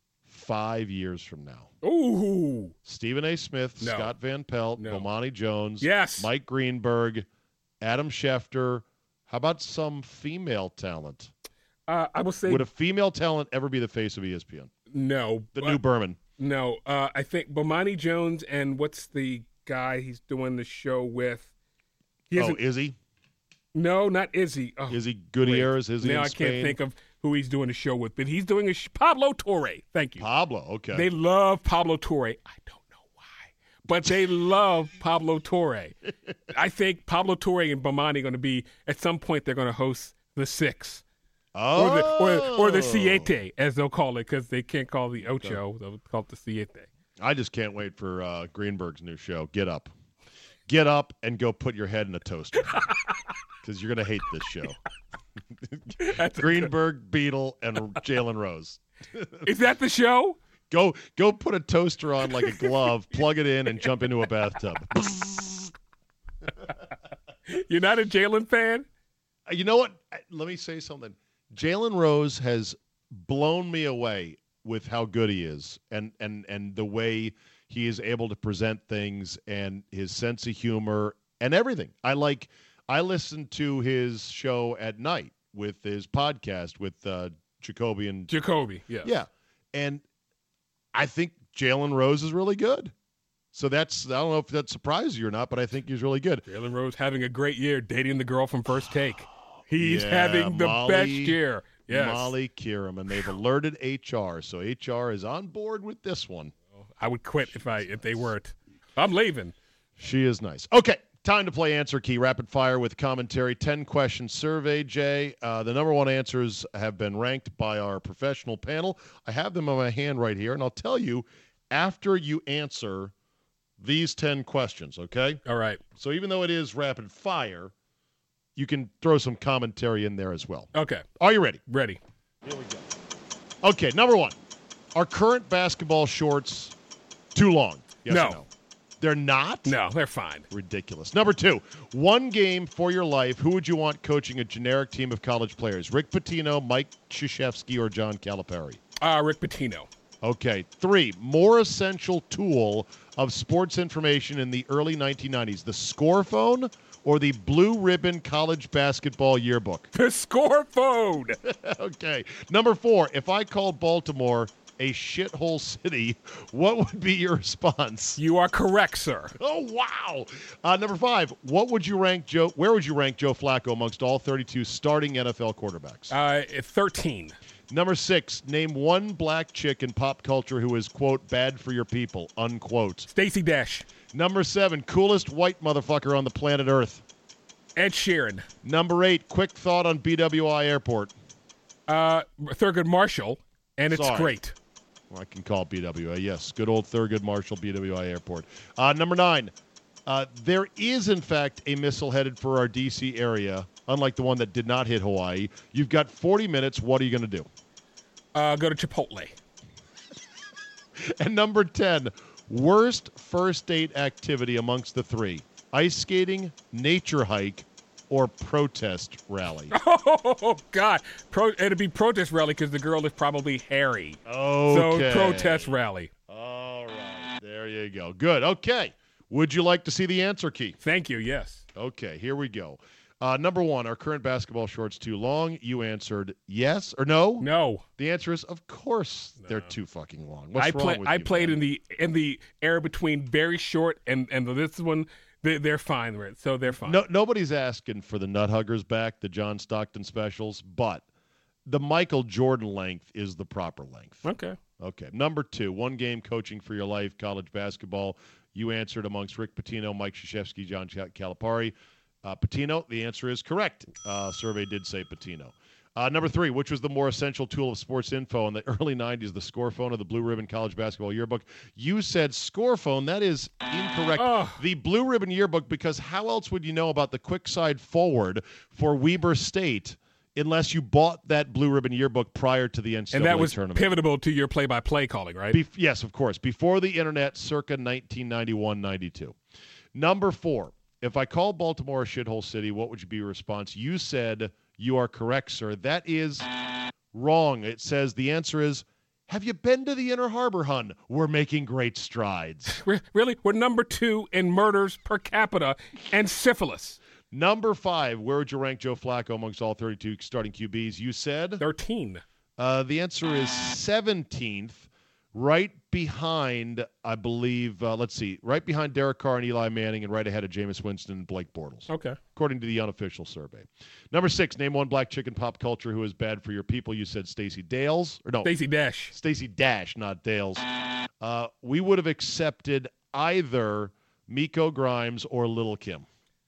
five years from now? Ooh. Stephen A. Smith, No. Scott Van Pelt, No. Bomani Jones, Yes. Mike Greenberg, Adam Schefter. How about some female talent? Uh, I will say Would a female talent ever be the face of E S P N? no. The but- new Berman. No. Uh, I think Bomani Jones and what's the guy he's doing the show with? He Oh, hasn't- Izzy? No, not Izzy. Oh, Izzy Gutierrez? Izzy now in I Spain? can't think of who he's doing the show with, but he's doing a sh- Pablo Torre. Thank you. Pablo, okay. They love Pablo Torre. I don't know why, but they love Pablo Torre. I think Pablo Torre and Bomani are going to be, at some point, they're going to host the Six. oh. Or the, or, or the Siete, as they'll call it, because they can't call the Ocho. They'll call it the Siete. I just can't wait for uh, Greenberg's new show, Get Up. Get up and go put your head in a toaster because you're going to hate this show. That's a Greenberg, Beetle, and Jalen Rose. good- Is that the show? Go go put a toaster on like a glove, plug it in, and jump into a bathtub. You're not a Jalen fan? You know what? Let me say something. Jalen Rose has blown me away with how good he is and, and, and the way he is able to present things and his sense of humor and everything. I like I listen to his show at night with his podcast with uh, Jacoby and Jacoby, yeah. yeah. And I think Jalen Rose is really good. So that's, I don't know if that surprises you or not, but I think he's really good. Jalen Rose having a great year dating the girl from First Take. He's Yeah, having the Molly- best year. Yes. Molly Kieram, and they've alerted H R, so H R is on board with this one. I would quit if I if they weren't. I'm leaving. She is nice. Okay, time to play Answer Key Rapid Fire with commentary. ten question survey, Jay. Uh, the number one answers have been ranked by our professional panel. I have them in my hand right here, and I'll tell you after you answer these ten questions, okay? All right. So even though it is rapid fire, you can throw some commentary in there as well. Okay. Are you ready? Ready. Here we go. Okay, number one. Are current basketball shorts too long? Yes No. or no? They're not? No, they're fine. Ridiculous. Number two. One game for your life. Who would you want coaching a generic team of college players? Rick Pitino, Mike Krzyzewski, or John Calipari? Uh, Rick Pitino. Okay. Three. More essential tool of sports information in the early nineteen nineties. The score phone or the blue ribbon college basketball yearbook? The score phone. Okay. Number four. If I called Baltimore a shithole city, what would be your response? You are correct, sir. Oh, wow. Uh, number five. What would you rank Joe? Where would you rank Joe Flacco amongst all thirty-two starting N F L quarterbacks? Uh, thirteen. Number six. Name one black chick in pop culture who is, quote, bad for your people, unquote. Stacey Dash. Number seven. Coolest white motherfucker on the planet Earth. Ed Sheeran. Number eight. Quick thought on B W I Airport. Uh, Thurgood Marshall, and it's Sorry. great. Well, I can call it B W I. Yes, good old Thurgood Marshall, B W I Airport. Uh, number nine. Uh, there is, in fact, a missile headed for our D C area, unlike the one that did not hit Hawaii. You've got forty minutes. What are you going to do? Uh, go to Chipotle. And number ten, worst first date activity amongst the three. Ice skating, nature hike, or protest rally. Oh, God. Pro, it'd be protest rally because the girl is probably hairy. Okay. So protest rally. All right. There you go. Good. Okay. Would you like to see the answer key? Thank you, yes. Okay, here we go. Uh, number one, are current basketball shorts too long? You answered yes or no. No. The answer is, of course, No. they're too fucking long. What's I wrong play, with I you, played man? in the in the era between very short and and this one. They, they're fine with it, so they're fine. No, nobody's asking for the nut huggers back, the John Stockton specials, but the Michael Jordan length is the proper length. Okay. Okay. Number two, one game coaching for your life, college basketball. You answered amongst Rick Pitino, Mike Krzyzewski, John Calipari. Uh, Pitino, the answer is correct. Uh, survey did say Pitino. Uh, number three, which was the more essential tool of sports info in the early nineties, the score phone or the Blue Ribbon College Basketball Yearbook? You said score phone. That is incorrect. Oh. The Blue Ribbon Yearbook, because how else would you know about the quick side forward for Weber State unless you bought that Blue Ribbon Yearbook prior to the N C double A And that was tournament? pivotal to your play-by-play calling, right? Bef- yes, of course. Before the internet, circa nineteen ninety-one ninety-two. Number four, if I call Baltimore a shithole city, what would be your response? You said, you are correct, sir. That is wrong. It says the answer is, have you been to the Inner Harbor, hun? We're making great strides. Re- Really? We're number two in murders per capita and syphilis. Number five, where would you rank Joe Flacco amongst all thirty-two starting Q Bs? You said thirteen. uh, the answer is seventeenth, right behind, I believe, uh, let's see, right behind Derek Carr and Eli Manning and right ahead of Jameis Winston and Blake Bortles, Okay. according to the unofficial survey. Number six, name one black chicken pop culture who is bad for your people. You said Stacey Dales. Or no, Stacey Dash. Stacey Dash, not Dales. Uh, we would have accepted either Miko Grimes or Little Kim.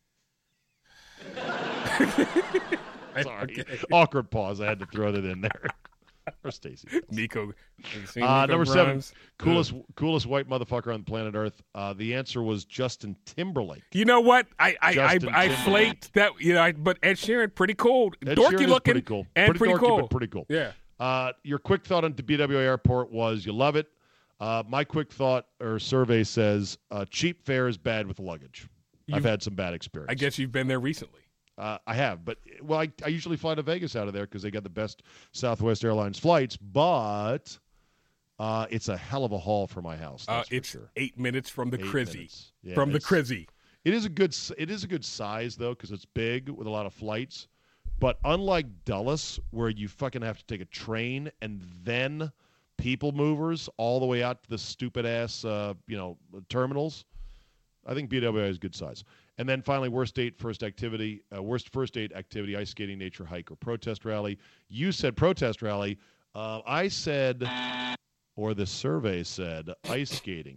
Sorry. Okay. Awkward pause. I had to throw that in there. Or Stacey. Nico. Have you seen Uh, Nico number Grimes? seven, coolest coolest white motherfucker on planet Earth. Uh, the answer was Justin Timberlake. You know what? I I, I, Justin I Timberlake. flaked that. You know, I, but Ed Sheeran, pretty cool. Ed Dorky Sheeran is looking, pretty cool. and Pretty pretty, dorky, cool. but pretty cool. Yeah. Uh, your quick thought on B W A Airport was you love it. Uh, my quick thought or survey says uh, cheap fare is bad with luggage. I've You've- had some bad experience. I guess you've been there recently. Uh, I have, but well, I, I usually fly to Vegas out of there because they got the best Southwest Airlines flights. But uh, it's a hell of a haul for my house. Uh, That's for it's sure. eight minutes from the Eight Crizzy. minutes. Yeah, from the it's- Crizzy. It is a good. s- It is a good size though because it's big with a lot of flights. But unlike Dulles, where you fucking have to take a train and then people movers all the way out to the stupid ass, uh, you know, terminals, I think B W A is good size. And then finally, worst date, first activity, uh, worst first date activity: ice skating, nature hike, or protest rally. You said protest rally. Uh, I said, or the survey said, ice skating.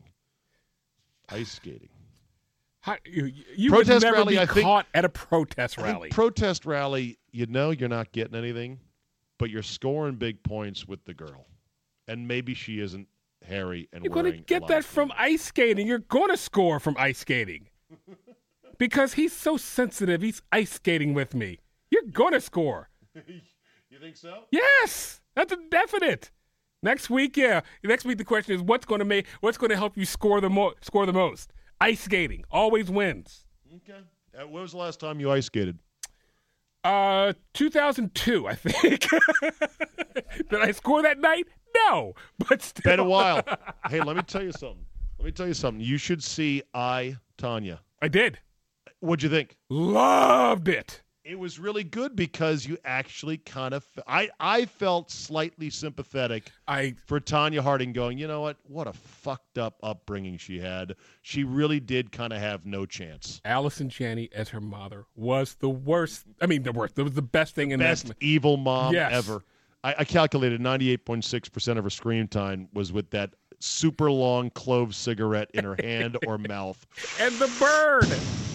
Ice skating. How, you you Protest would never rally, be I think- caught at a protest I think rally. protest rally, you know you're not getting anything, but you're scoring big points with the girl. And maybe she isn't hairy and You're wearing going to a get lot that of from ice skating. You're going to score from ice skating. Because he's so sensitive. He's ice skating with me. You're going to score. You think so? Yes, that's a definite. Next week, yeah. Next week, the question is what's going to make what's going to help you score the mo- score the most? Ice skating always wins. Okay. Uh, when was the last time you ice skated? Uh, two thousand two, I think. Did I score that night? No, but still. Been a while. Hey, let me tell you something. Let me tell you something. You should see I, Tanya. I did. What'd you think? Loved it. It was really good because you actually kind of – I I felt slightly sympathetic I for Tanya Harding going, you know what? What a fucked up upbringing she had. She really did kind of have no chance. Allison Janney as her mother was the worst. I mean, the worst. It was the best thing in Best that. evil mom Yes. ever. I, I calculated ninety-eight point six percent of her screen time was with that super long clove cigarette in her hand or mouth. And the bird.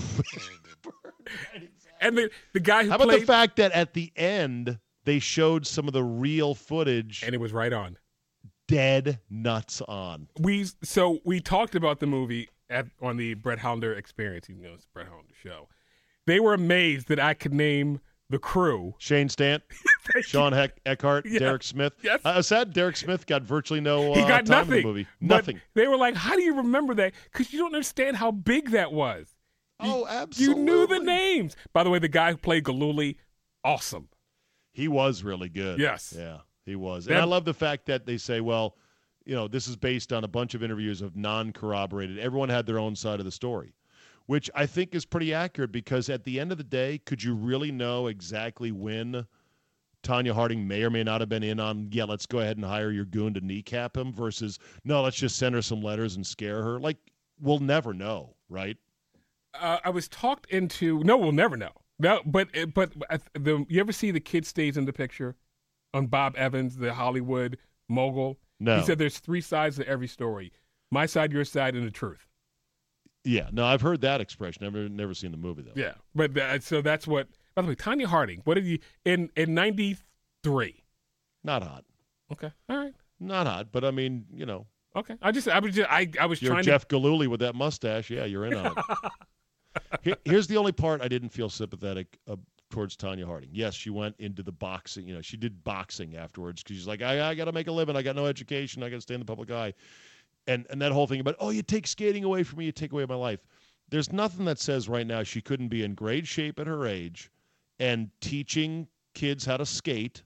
And the, the guy who How about played. the fact that at the end they showed some of the real footage, and it was right on. dead nuts on. We so we talked about the movie at on the Brett Hollander Experience. You know, it's Brett Hollander show. They were amazed that I could name the crew. Shane Stant, Sean Heck, Eckhart, Yes. Derek Smith. Yes. I was sad Derek Smith got virtually no uh, He got time nothing. in the movie. But Nothing. They were like, "How do you remember that? Because you don't understand how big that was. Oh, You absolutely. knew the names." By the way, the guy who played Galooly, awesome. He was really good. Yes. Yeah, he was. And That- I love the fact that they say, well, you know, this is based on a bunch of interviews of non-corroborated. Everyone had their own side of the story, which I think is pretty accurate because at the end of the day, could you really know exactly when Tonya Harding may or may not have been in on, yeah, let's go ahead and hire your goon to kneecap him versus, no, let's just send her some letters and scare her? Like, we'll never know, right? Uh, I was talked into, no, we'll never know. No, but but the, you ever see the kid stays in the picture on Bob Evans, the Hollywood mogul? No. He said there's three sides to every story. My side, your side, and the truth. Yeah, no, I've heard that expression. I've never, never seen the movie, though. Yeah, but uh, so that's what, by the way, Tonya Harding, what did you, in, in ninety-three? Not hot. Okay, all right. Not hot, but I mean, you know. Okay, I just, I was just, I, I was You're trying Jeff to. Gillooly with that mustache. Yeah, you're in on it. Here, here's the only part I didn't feel sympathetic uh, towards Tonya Harding. Yes, she went into the boxing. You know, she did boxing afterwards because she's like, I, I got to make a living. I got no education. I got to stay in the public eye. And and that whole thing about, oh, you take skating away from me, you take away my life. There's nothing that says right now she couldn't be in great shape at her age and teaching kids how to skate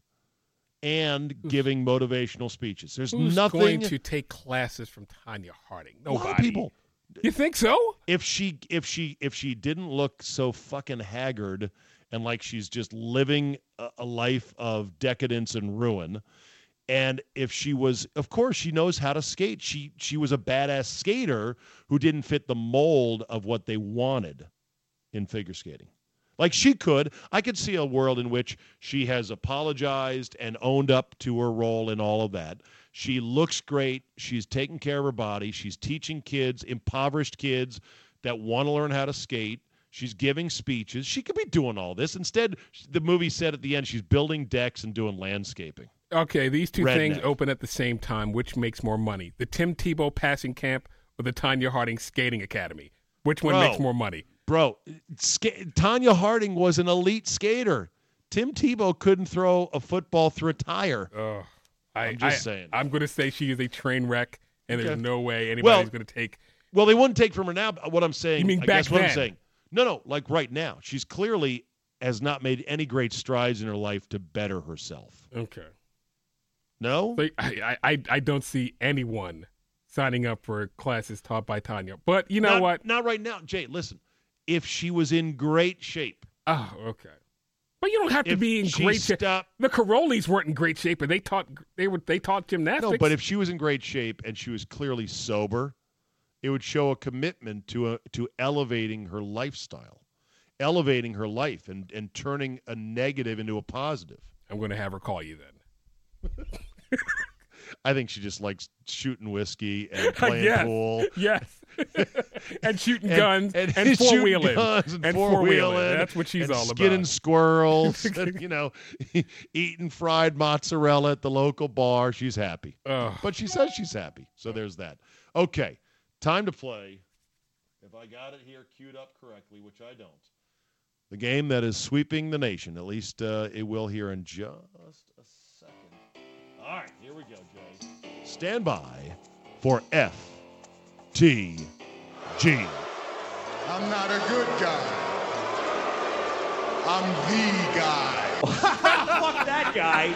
and giving motivational speeches. There's Who's nothing going to take classes from Tonya Harding? A Nobody. lot of people. You think so? If she if she if she didn't look so fucking haggard and like she's just living a, a life of decadence and ruin, and if she was, of course, she knows how to skate. She she was a badass skater who didn't fit the mold of what they wanted in figure skating. Like she could, I could see a world in which she has apologized and owned up to her role in all of that. She looks great. She's taking care of her body. She's teaching kids, impoverished kids that want to learn how to skate. She's giving speeches. She could be doing all this. Instead, the movie said at the end she's building decks and doing landscaping. Okay, these two Redneck. things open at the same time. Which makes more money? The Tim Tebow passing camp or the Tonya Harding skating academy? Which one Bro. makes more money? Bro, ska- Tonya Harding was an elite skater. Tim Tebow couldn't throw a football through a tire. Uh, I, I'm just I, saying. I'm going to say she is a train wreck, and Okay. there's no way anybody's Well, going to take. Well, they wouldn't take from her now. But what I'm saying, You mean I back guess what I'm then? saying. No, no, like right now. She's clearly has not made any great strides in her life to better herself. Okay. No? So I, I, I don't see anyone signing up for classes taught by Tonya. But you know not, what? Not right now. Jay, listen. If she was in great shape. Oh, okay. But you don't have to If be in she great shape. stopped- The Carollis weren't in great shape, but they taught they were they taught gymnastics. No, but if she was in great shape and she was clearly sober, it would show a commitment to a, to elevating her lifestyle, elevating her life and, and turning a negative into a positive. I'm going to have her call you then. I think she just likes shooting whiskey and playing yes. pool. Yes. and shooting And- guns and, and four shooting wheeling. guns and and four-wheeling. four-wheeling. That's what she's and all skinning about. squirrels, and, you know, eating fried mozzarella at the local bar. She's happy. Ugh. But she says she's happy. So there's that. Okay, time to play. If I got it here queued up correctly, which I don't. The game that is sweeping the nation. At least uh, it will here in just a second. All right, here we go, Jay. Stand by for F T G. I'm not a good guy. I'm the guy. Fuck that guy.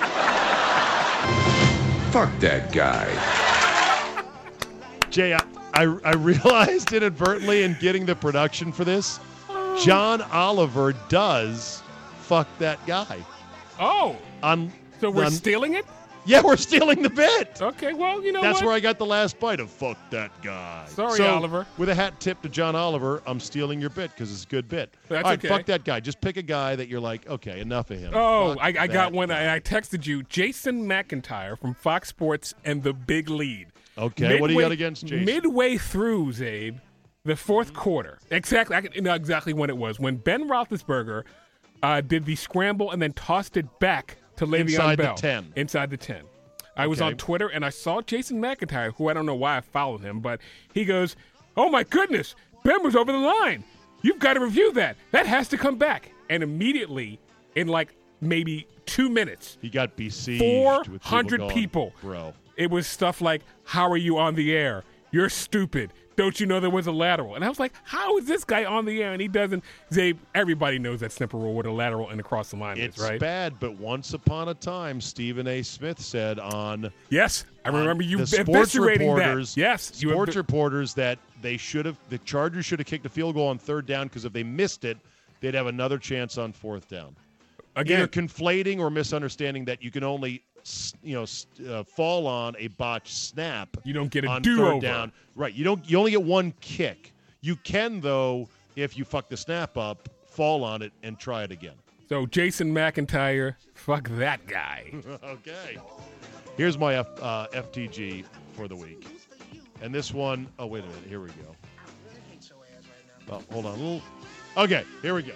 Fuck that guy. Jay, I, I, I realized inadvertently in getting the production for this, John Oliver does fuck that guy. Oh, On, so we're on- stealing it? Yeah, we're stealing the bit. Okay, well, you know That's what? where I got the last bite of fuck that guy. Sorry, so, Oliver. With a hat tip to John Oliver, I'm stealing your bit because it's a good bit. That's All right, okay. fuck that guy. Just pick a guy that you're like, okay, enough of him. Oh, Fuck I, I got that one. guy. I, I texted you, Jason McIntyre from Fox Sports and The Big Lead. Okay, what do you got against Jason? Midway through, Zabe, the fourth quarter, exactly, I can know exactly when it was, when Ben Roethlisberger uh, did the scramble and then tossed it back to Le'Veon Inside the Bell. ten. Inside the ten. I was Okay. on Twitter, and I saw Jason McIntyre, who I don't know why I followed him, but he goes, oh, my goodness, Ben was over the line. You've got to review that. That has to come back. And immediately, in like maybe two minutes, He got besieged four with hundred going, people. Bro. It was stuff like, how are you on the air? You're stupid. Don't you know there was a lateral? And I was like, how is this guy on the air? And he doesn't. Zabe, everybody knows that simple rule what a lateral and across the line It's is, right? bad, but once upon a time, Stephen A. Smith said on Yes. I remember you the sports eviscerating reporters, that. Yes. you sports ev- reporters that they should have. The Chargers should have kicked a field goal on third down because if they missed it, they'd have another chance on fourth down. Again, Either conflating or misunderstanding that you can only, you know, uh, fall on a botched snap. You don't get a on do-over. third down. Right. You don't. You only get one kick. You can though, if you fuck the snap up, fall on it and try it again. So Jason McIntyre, fuck that guy. Okay. Here's my F, uh, F T G for the week, and this one, oh wait a minute. Here we go. Oh, hold on. A little. Okay. Here we go.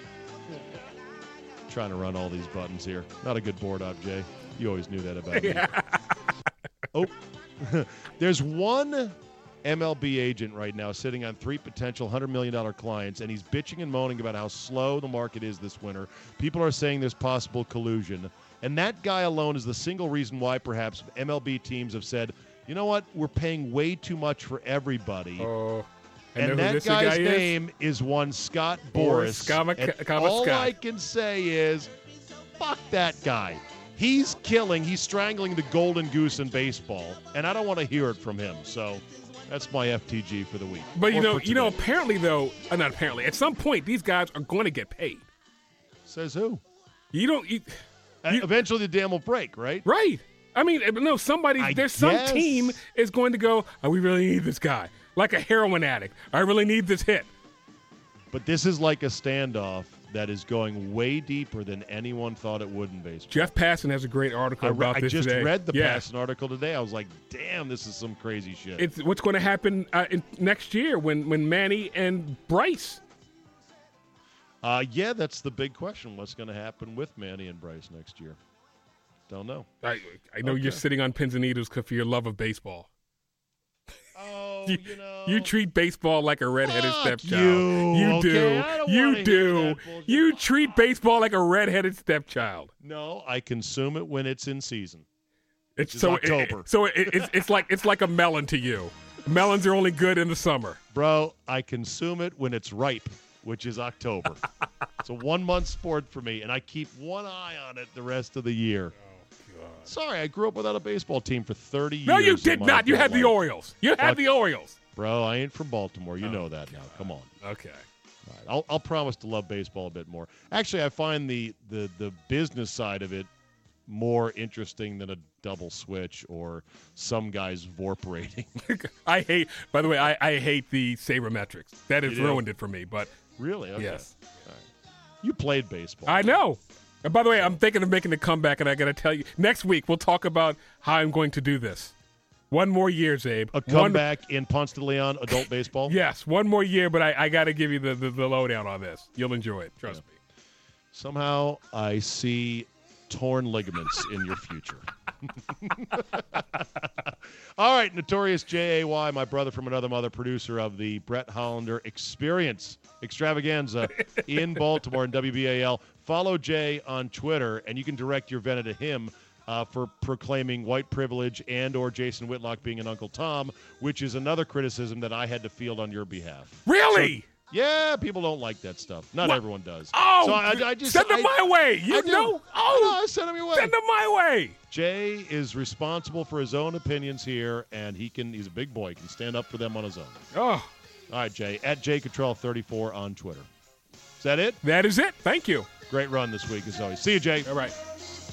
Trying to run all these buttons here. Not a good board op, Jay. You always knew that about me. Oh, there's one M L B agent right now sitting on three potential one hundred million dollars clients, and he's bitching and moaning about how slow the market is this winter. People are saying there's possible collusion. And that guy alone is the single reason why perhaps M L B teams have said, you know what, we're paying way too much for everybody. Oh. I And know who that this guy's guy is. name is one Scott Boris Boris. Kama- And Kama all Scott. I can say is, fuck that guy. He's killing, he's strangling the golden goose in baseball, and I don't want to hear it from him. So that's my F T G for the week. But you Or know, for you know, today. apparently though, uh, not apparently, at some point these guys are going to get paid. Says who? You don't. You, Uh, You- Eventually the dam will break, right? right. I mean, uh, no, somebody, I there's some guess. team is going to go, oh, we really need this guy. Like a heroin addict. I really need this hit. But this is like a standoff that is going way deeper than anyone thought it would in baseball. Jeff Passan has a great article I, re- about I this just today. read the yeah. Passan article today. I was like, damn, this is some crazy shit. It's what's going to happen uh, in, next year when, when Manny and Bryce. Uh, yeah, that's the big question. What's going to happen with Manny and Bryce next year? Don't know. I, I know Okay. you're sitting on pins and needles for your love of baseball. Oh, You, you know. you treat baseball like a redheaded Fuck stepchild. you, You okay? do. I don't You wanna hear do. that bullshit. You treat baseball like a redheaded stepchild. No, I consume it when it's in season. It's is so it- October. it- so it, it's it's like it's like a melon to you. Melons are only good in the summer. Bro, I consume it when it's ripe, which is October. It's a one-month sport for me, and I keep one eye on it the rest of the year. Sorry, I grew up without a baseball team for thirty years. No, you of did my not. You adult had the life. Orioles. You had Fuck. the Orioles. Bro, I ain't from Baltimore. You know that now. Come on. Okay. All right. I'll, I'll promise to love baseball a bit more. Actually, I find the, the, the business side of it more interesting than a double switch or some guy's Vorp rating. I hate. By the way, I, I hate the sabermetrics. That has You do? ruined it for me. But Really? Okay. yes, All right. You played baseball. I know. And by the way, I'm thinking of making a comeback, and I got to tell you, next week we'll talk about how I'm going to do this. One more year, Zabe. A One- comeback in Ponce de Leon adult baseball? Yes, one more year, but I, I got to give you the, the, the lowdown on this. You'll enjoy it. Trust me. Somehow I see torn ligaments in your future. All right, Notorious J A Y, my brother from another mother, producer of the Brett Hollander Experience Extravaganza in Baltimore and W B A L. Follow Jay on Twitter, and you can direct your venom to him uh, for proclaiming white privilege and or Jason Whitlock being an Uncle Tom, which is another criticism that I had to field on your behalf. Really? Yeah, people don't like that stuff. Not What? everyone does. Oh, so I, I just send them I- my way. You I do. know? I know, Oh, I sent them your way. send them my way. Jay is responsible for his own opinions here, and he can. He's a big boy. He can stand up for them on his own. Oh, All right, Jay. At Jay Cottrell thirty-four on Twitter. Is that it? that is it. Thank you. Great run this week, as always. See you, Jay. All right.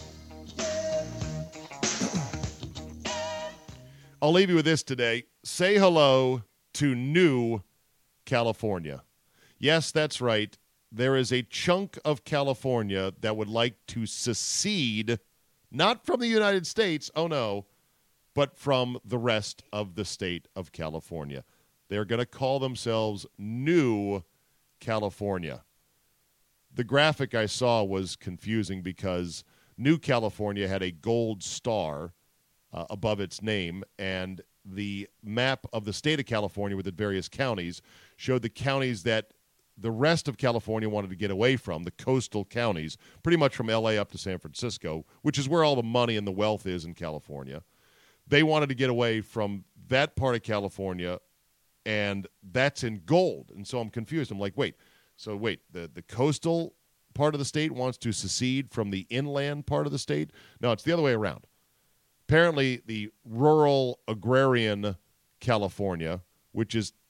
I'll leave you with this today. Say hello to New California. Yes, that's right. There is a chunk of California that would like to secede, not from the United States, oh no, but from the rest of the state of California. They're going to call themselves New California. The graphic I saw was confusing because New California had a gold star uh, above its name, and the map of the state of California with the various counties showed the counties that the rest of California wanted to get away from, the coastal counties, pretty much from L A up to San Francisco, which is where all the money and the wealth is in California. They wanted to get away from that part of California, and that's in gold. And so I'm confused. I'm like, wait, so wait, the, the coastal part of the state wants to secede from the inland part of the state? No, it's the other way around. Apparently, the rural agrarian California, which is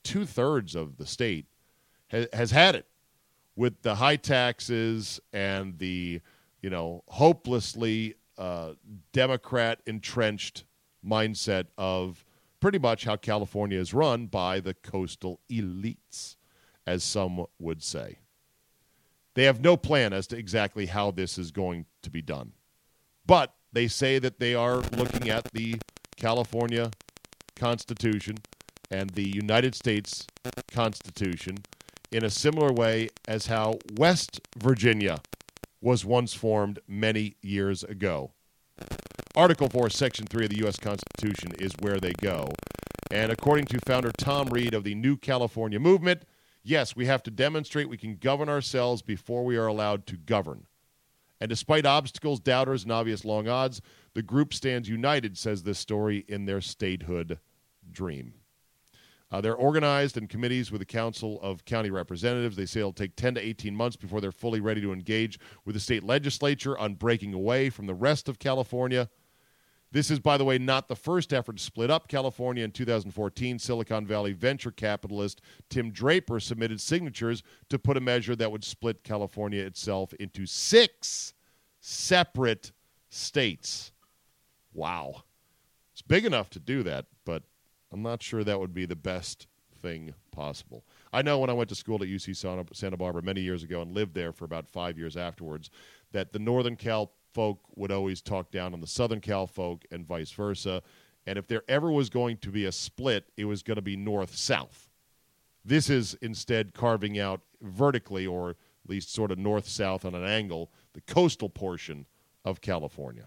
two-thirds of the state ha- has had it with the high taxes and the, you know, hopelessly uh, Democrat-entrenched mindset of pretty much how California is run by the coastal elites, as some would say. They have no plan as to exactly how this is going to be done. But they say that they are looking at the California Constitution and the United States Constitution in a similar way as how West Virginia was once formed many years ago. Article four, Section three of the U S Constitution is where they go. And according to founder Tom Reed of the New California Movement, yes, we have to demonstrate we can govern ourselves before we are allowed to govern. And despite obstacles, doubters, and obvious long odds, the group stands united, says this story, in their statehood dream. Uh, they're organized in committees with the Council of County Representatives. They say it'll take ten to eighteen months before they're fully ready to engage with the state legislature on breaking away from the rest of California. This is, by the way, not the first effort to split up California. In two thousand fourteen, Silicon Valley venture capitalist Tim Draper submitted signatures to put a measure that would split California itself into six separate states. Wow. It's big enough to do that, but I'm not sure that would be the best thing possible. I know when I went to school at U C Santa Barbara many years ago and lived there for about five years afterwards, that the Northern Cal folk would always talk down on the Southern Cal folk and vice versa. And if there ever was going to be a split, it was going to be north-south. This is instead carving out vertically, or at least sort of north-south on an angle, the coastal portion of California.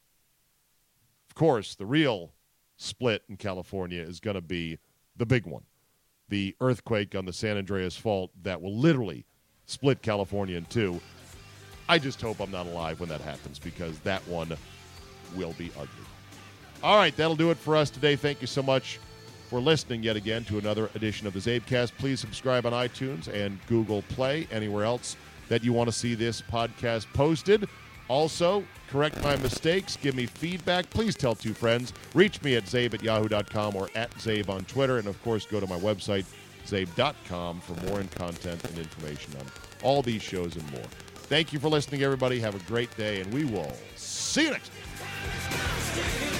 Of course, the real split in California is going to be the big one, the earthquake on the San Andreas Fault that will literally split California in two. I just hope I'm not alive when that happens, because that one will be ugly. All right, that'll do it for us today. Thank you so much for listening yet again to another edition of the Zabecast. Please subscribe on iTunes and Google Play, anywhere else that you want to see this podcast posted. Also, correct my mistakes, give me feedback. Please tell two friends. Reach me at zabe at yahoo dot com or at zabe on Twitter. And, of course, go to my website, zabe dot com, for more content and information on all these shows and more. Thank you for listening, everybody. Have a great day, and we will see you next time.